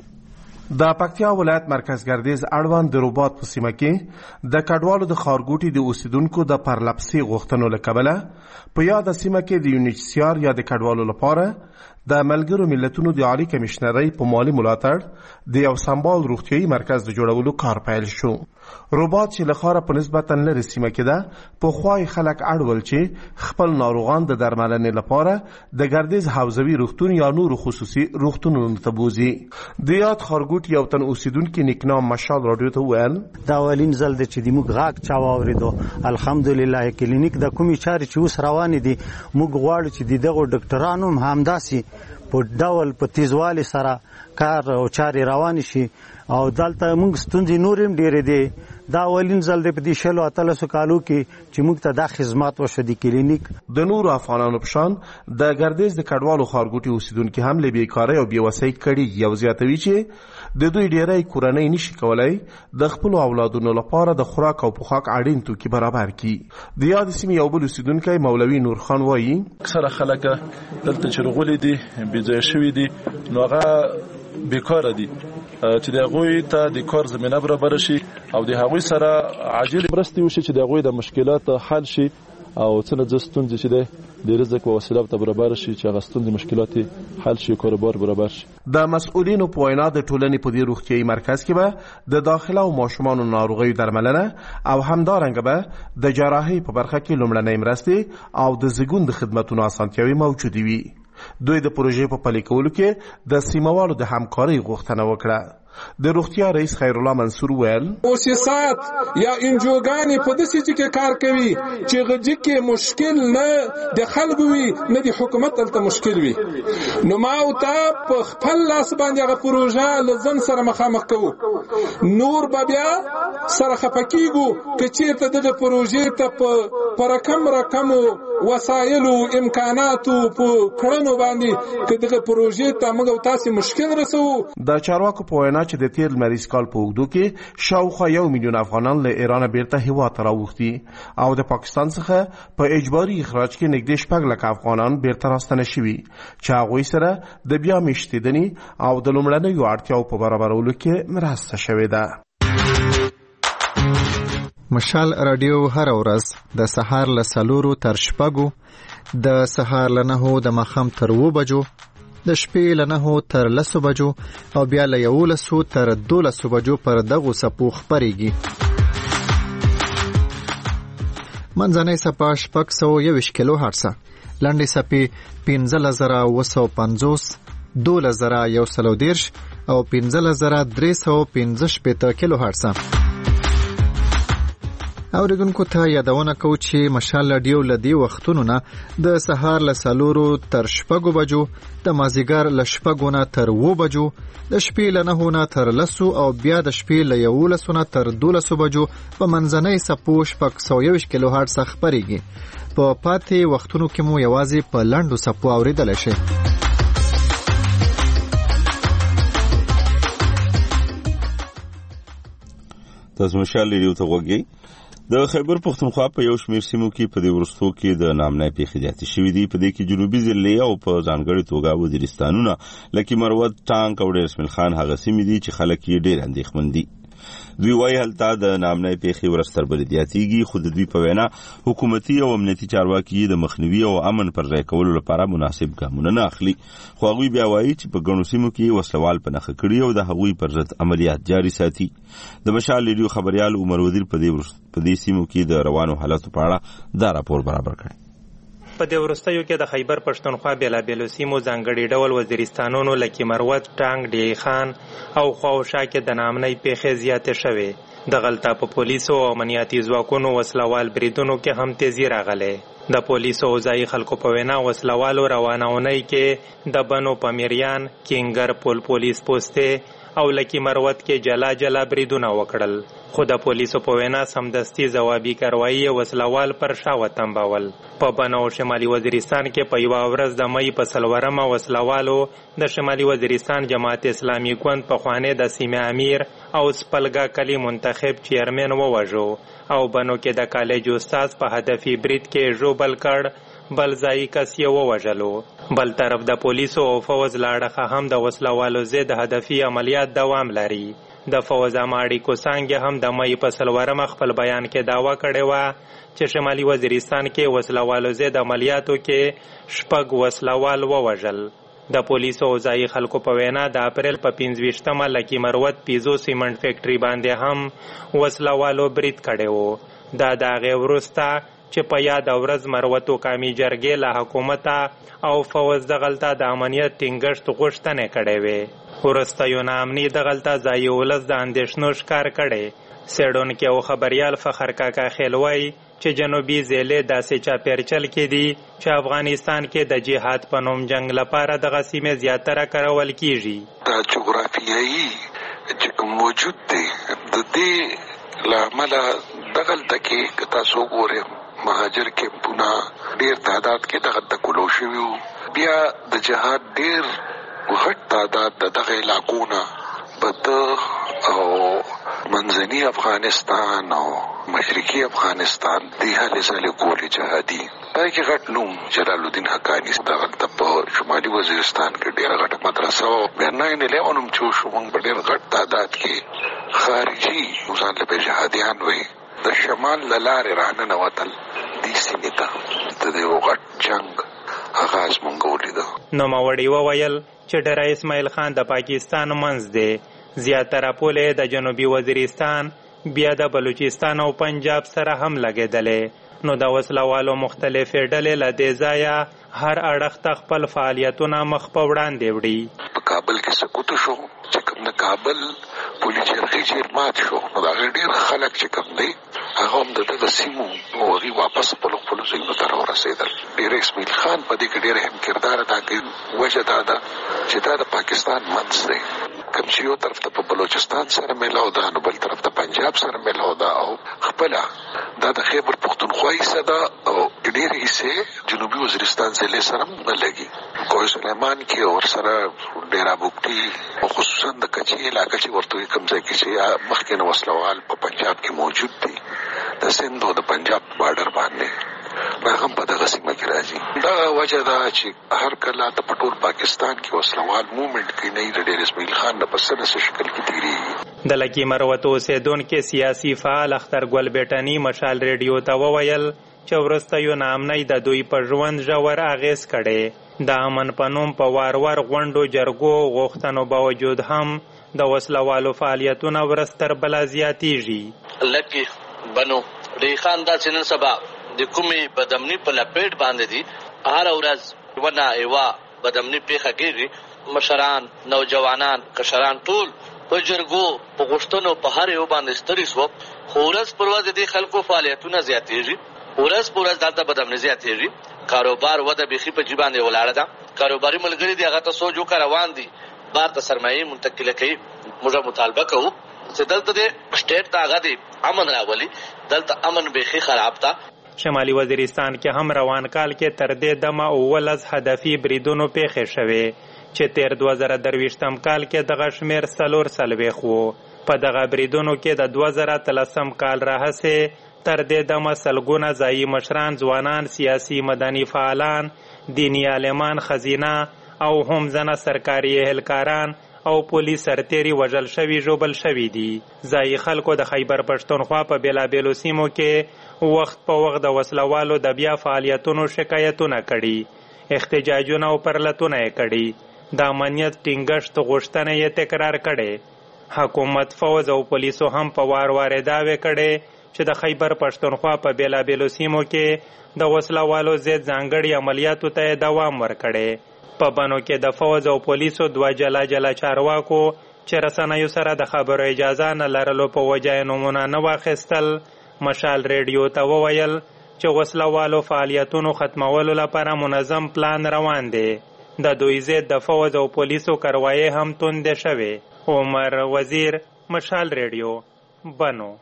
د پکتیا ولایت مرکز ګردیز اړوند د رباط په سیمه کې د کډوالو د ښارګوټي د اوسیدونکو د پرلپسې غوښتنو له کبله په یاده سیمه کې د یونیچسیار یا د کډوالو لپاره د ملګرو ملتونو د عالی کمشنرۍ په مالي ملاتړ د یو سمبال روغتیايي مرکز د جوړولو کار پیل شو. رباط چې له ښاره په نسبتا لرې سیمه کې ده، پخوای خلک اړول چې خپل ناروغان د درملنې لپاره د ګردیز حوزوي روغتون یا نورو خصوصي روغتونونو ته بوځي. د یاد ښارګوټي یو تن اوسیدونکي نیکنام مشال راډیو ته وویل دا اولین ځل دی چې د موږ غږ چا واورېدو. الحمدلله کلینیک د کومې چارې چې اوس روانې دي موږ غواړو چې د دغو ډاکټرانو هم همداسې په ډول په تیزوالي سره کار او چارې روان شي او دلته موږ ستونزې نور هم ډېرې دي. دا اولین ځل دی په دې شلو اتلسو کالو کې چې موږ ته دا خدمات وشو د کلینیک. د نورو افغانانو په شان د ګردیز د کډوالو ښارګوټي اوسیدونکي هم له بېکارۍ او بېوسۍ کړي یو زیاتوي چې د دوی ډېری کورنۍ نشي کولی د خپلو اولادونو لپاره د خوراک او پوښاک اړین توکي برابر کړي. د یاد سیمې یو بل اوسیدونکی مولوي نورخان وایي اکثره خلک دلته چې راغلي دي بېځایه شوي دي نو هغه بیکاره دي چې د هغوی ته د کار زمینه برابر شي او د هغوی سره عاجل مرستې وشي چې د هغوی د مشکلات حل شي او څنګه د ستونزې چې ده د رزق او وسیله ته برابر شي چې هغه ستونزې مشکلات حل شي، کاروبار برابر شي. د مسؤلینو په وینا د ټولنې په دې روغتیايي مرکز کې به د داخله او ماشومانو ناروغیو درملنه او همدارنګه به د جراحۍ په برخه کې لومړنۍ مرستې او د زیږون د خدمتونو اسانتیاوې موجودې وي. دوی د پروژې په پلي کولو کې د سیموالو د همکارۍ غوښتنه وکړه. د روغتیا رئیس خیر الله منصور ویل مؤسسات یا انجوګانې په داسې ځای کې کار کوي چې غږی کې مشکل نه د خلکو وي نه د حکومت دلته مشکل وي. نو ما او تا په خپل لاس باندې هغه پروژه له ځان سره مخامخ کوو. نور به بیا سره خفه کېږو که چېرته دغه پروژې ته په رقم رقمو وسایلو امکاناتو په کړنو باندې که دغه پروژې ته موږ او تاسې مشکل رسوو. د چارواکو په وینا چې د تیر لمریز کال په اوږدو کې شاوخوا یو میلیون افغانان له ایران بیرته هیواد ته راوښتي او د پاکستان څخه په اجباري اخراج کې نږدې شپږ لکه افغانان بیرته راستنه شوي چې هغوی سره د بیا میشتېدنې او د لومړنیو اړتیاو په برابرولو کې مرسته شوې ده. مشال رادیو هر ورځ د سهار له څلورو تر شپږو، د سهار له نهو د ماښام تر اوو بجو، د شپې له نهو تر لسو بجو او بیا له یولسو تر دولسو بجو پر دغو څپو خپرېږي. منځنۍ څپه شپږ سوه یوویشت کیلو هرټزه، لنډې څپې پنځلس زره اوه سوه پنځوس، دولس زره یو سل او دېرش او پنځلس زره درې سوه پنځه شپېته کیلو هرټزه. اوریدونکو ته یادونه کوو چې مشال رادیو له دې وختونو نه د سهار له څلورو تر شپږو بجو، د مازدیګر له شپږو نه تر اوو بجو، د شپې له نهو نه تر لسو او بیا د شپې له یولسو نه تر دولسو بجو په منځنۍ څپو شپږ سوه یوویشت کیلو هرټز خپرېږي. په پاتې وختونو کې مو یوازې په لنډو څپو اورېدلی شئ. تاسو مشال ریډیو ته غوږی. د خیبر پښتونخوا په یو شمېر سیمو کې په دې وروستو کې د نامنۍ پیښې زیاتې شوې دي. په دې کې جنوبي ضلعې او په ځانګړې توګه وزیرستانونه لکه مروت، ټانک او ډېر اسماعیل خان هغه سیمې دي چې خلک یې ډېر اندېښمن دي. دوی وايي هلته د نامنۍ پیښې ورځ تر بلې زیاتېږي، خو د دوی په وینا حکومتي او امنیتي چارواکي د مخنیوي او امن پر ځای کولو لپاره مناسب ګامونه نه اخلي. خو هغوی بیا وایي چې په ګڼو سیمو کې وسلوال په نښه کړي او د هغوی پر ضد عملیات جاري ساتي. د مشال ریډیو خبريال عمر وزیر په دې سیمو کې د روانو حالاتو په اړه دا راپور برابر کړی. په دې وروستیو کې د خیبر پښتونخوا بېلابېلو سیمو ځانګړي ډول وزیرستانونو لکه مروت، ټانګ، ډیهی خان او خواوشا کې د نامنۍ پیښې زیاتې شوې. دغلته په پولیسو او امنیتي ځواکونو وسلوال بریدونو کې هم تیزی راغلی. د پولیسو او ځایي خلکو په وینا وسلوالو روانونۍ کې د بنو پامیریان، کینګر پول پولیس پوستې او لکی مروت کې جلا جلا بریدونه وکړل، خو د پولیسو په وینا سمدستي ځوابي کاروایی وسلوال پر شا وتمبول. په بنو شمالي وزیرستان کې په یوه ورځ د مۍ په څلورمه وسلوالو د شمالي وزیرستان جماعت اسلامي ګوند پخوانی د سیمې امیر او سپلګا کلي منتخب چیرمن ووژو او بنو کې د کالج استاد په هدفي برید کې ژوبل کړ، بل ځایي کس یې ووژلو. بل طرف د پولیسو او فوز له اړخه هم د وسلوالو ضد هدفي عملیات دوام لري. د فوز اماړي کوسانګ هم د مۍ په څلورمه خپل بیان کې دعوا کړې وه چې شمالي وزیرستان کې وسلوالو ضد عملیاتو کې شپږ وسلوال ووژل. د پولیسو او ځایي خلکو په وینا د اپریل په پنځویشتمه لکي مروت پیزو سیمنټ فیکټري باندې هم وسلوالو برید کړی و. دا د هغې وروسته چې په یاد ورځ مروتو قامي جرګې له حکومته او فوز دغلته د امنیت ټینګښت غوښتنې کړې وې. وروستیو ناامني دغلته ځایي ولس د اندېښنو ښکار کړی. څېړونکي او خبریال فخر کاکا خیل وایي چې جنوبي ضلعې داسې چاپېرچل کې دي چې افغانستان کې د جهاد په نوم جنگ لپاره دغه سیمې زیاتره کارول کیږي. دا جغرافیایي چې کوم موجود دی د دې له امله دغلته کې که تاسو وګورئ مهاجر کیمپونه ډېر تعداد کې دغه د کولو شوي وو. بیا د جهاد ډېر غټ تعداد د دغه علاقو نه په او منځني افغانستان او مشرقي افغانستان دې هلې ځلې کولې جهادي. دا کې غټ نوم جلال الدین حقاني دغلته په شمالي وزیرستان کې ډېره غټه مدرسه وه. بیا ناین الیون هم چې وشو موږ په ډېر غټ تعداد کې خارجي ځان له به جهادیان وایي د شمال له لارې راننوتل دې سیمې ته د دې غټ جنګ آغاز مونږ ولیده. نوموړي وویل چې ډېره اسماعیل خان د پاکستان منځ دی، زیاتره پولې د جنوبي وزیرستان بیا د بلوچستان او پنجاب سره هم لګېدلې، نو د وسلوالو مختلفې ډلې له دې ځایه هر اړخ ته خپل فعالیتونه مخ په وړاندې وړي. په کابل کې سقوط شو چې کوم د کابل پولیس جرګې چې مات شو نو د هغې ډېر خلک چې کوم دی هغه هم د دغه سیمو او هغوی واپس خپلو خپلو ځایونو ته راورسېدل. ډېر اسماعیل خان په دې کې ډېر اهم کردار ادا کوي. وجه دا ده چې دا د پاکستان منځ دی، کوم چې یو طرف ته په بلوچستان سره میلاو ده نو بل طرف ته پنجاب سره میلاو ده او خپله دا د خیبر پښتونخوا حصه ده او ډېرې حصې جنوبي وزیرستان ضلع سره هم نه لګي. کوه سلیمان کې ورسره ډېره بوګټي او خصوصا د کچي علاقه چې ورته کوم ځای کې چې مخکې نه وسلوال په پنجاب کې موجود دي د سند او د پنجاب بارډر باندې دا هم په دغه سیمه کې راځي. دا وجه ده چې هر کله ته په ټول پاکستان کې وسلوال موومنټ کوي نه د ډېر اسماعیل خان نه په څه نه څه شکل کې تېرېږي. د لکي مروت اوسېدونکي سیاسي فعال اختر ګل بیټني مشال ریډیو ته وویل چې وروستیو ناامنۍ د دوی په ژوند ژور اغېز کړی. د امن په نوم په وار وار غونډو جرګو غوښتنو باوجود هم د وسلوالو فعالیتونه ورځ تر بله زیاتېږي. لکي بنو ډیهی خان داسې نن سبا د کومې بدامني په لپیټ باندې دي، هره ورځ ونه یوه بدامني پیښه کېږي. مشران، نوجوانان، کشران ټول په جرګو په غوښتنو په هر یو باندې ستړي سوه، خو ورځ پر ورځ د دې خلکو فعالیتونه زیاتېږي. ورځ پر ورځ دلته بدامني زیاتېږي. کاروبار وده بیخي په جي باندې ولاړه ده. کاروباري ملګري دي هغه ته سوچ وکړه روان دي بار ته سرمایې منتقله کوي. موږ مطالبه کوو چې دلته د سټیټ ته هغه دی امن راولي. دلته امن بیخي خراب ده. شمالي وزیرستان کې هم روان کال کې تر دې دمه اوولس هدفي بریدونو پیښې شوې چې تیر دوه زره درویشتم کال کې دغه شمېر څلور څلوېښت و. په دغه بریدونو کې د دوه زره اتلسم کال راهیسې تر دې دمه سلګونه ځایي مشران، ځوانان، سیاسي مدني فعالان، دیني عالمان، خزینه او هم ځنه سرکاري اهلکاران او پولیس سرتیري وژل شوي ژوبل شوي دي. ځایي خلکو د خیبر پښتونخوا په بېلابېلو سیمو کې وخت په وخت د وسلوالو د بیا فعالیتونو شکایتونه کړي، احتجاجونه او پرلتونه یې کړي. د امنیت ټینګښت غوښتنه یې تکرار کړې. حکومت، فوز او پولیسو هم په وار وار دعوې کړې چې د خیبر پښتونخوا په بېلابېلو سیمو کې د وسلوالو ضد ځانګړي عملیاتو ته دوام ورکړی. په بنو کې د فوز او پولیسو دوه جلا جلا چارواکو چې رسنیو سره د خبرو اجازه نه لرلو په وجه یې نومونه نه واخیستل، مشال ریډیو ته وویل چې وسلوالو فعالیتونو ختمولو لپاره منظم پلان روان دی. د دوی ضد د فوز او پولیسو کاروایي هم توندې شوې. عمر وزیر، مشال ریډیو، بنو.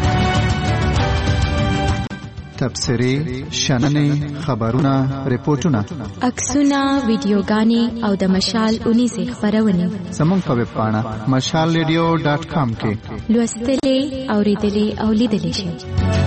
تبصرې، شننې، خبرونه، ریپورتونه، عکسونه، ویډیوګانې او د مشال اونیزې خپرونې زموږ په ویب پاڼه مشال ریډیو ډاټ کام کې لوستلې، اورېدلې او لیدلې شئ.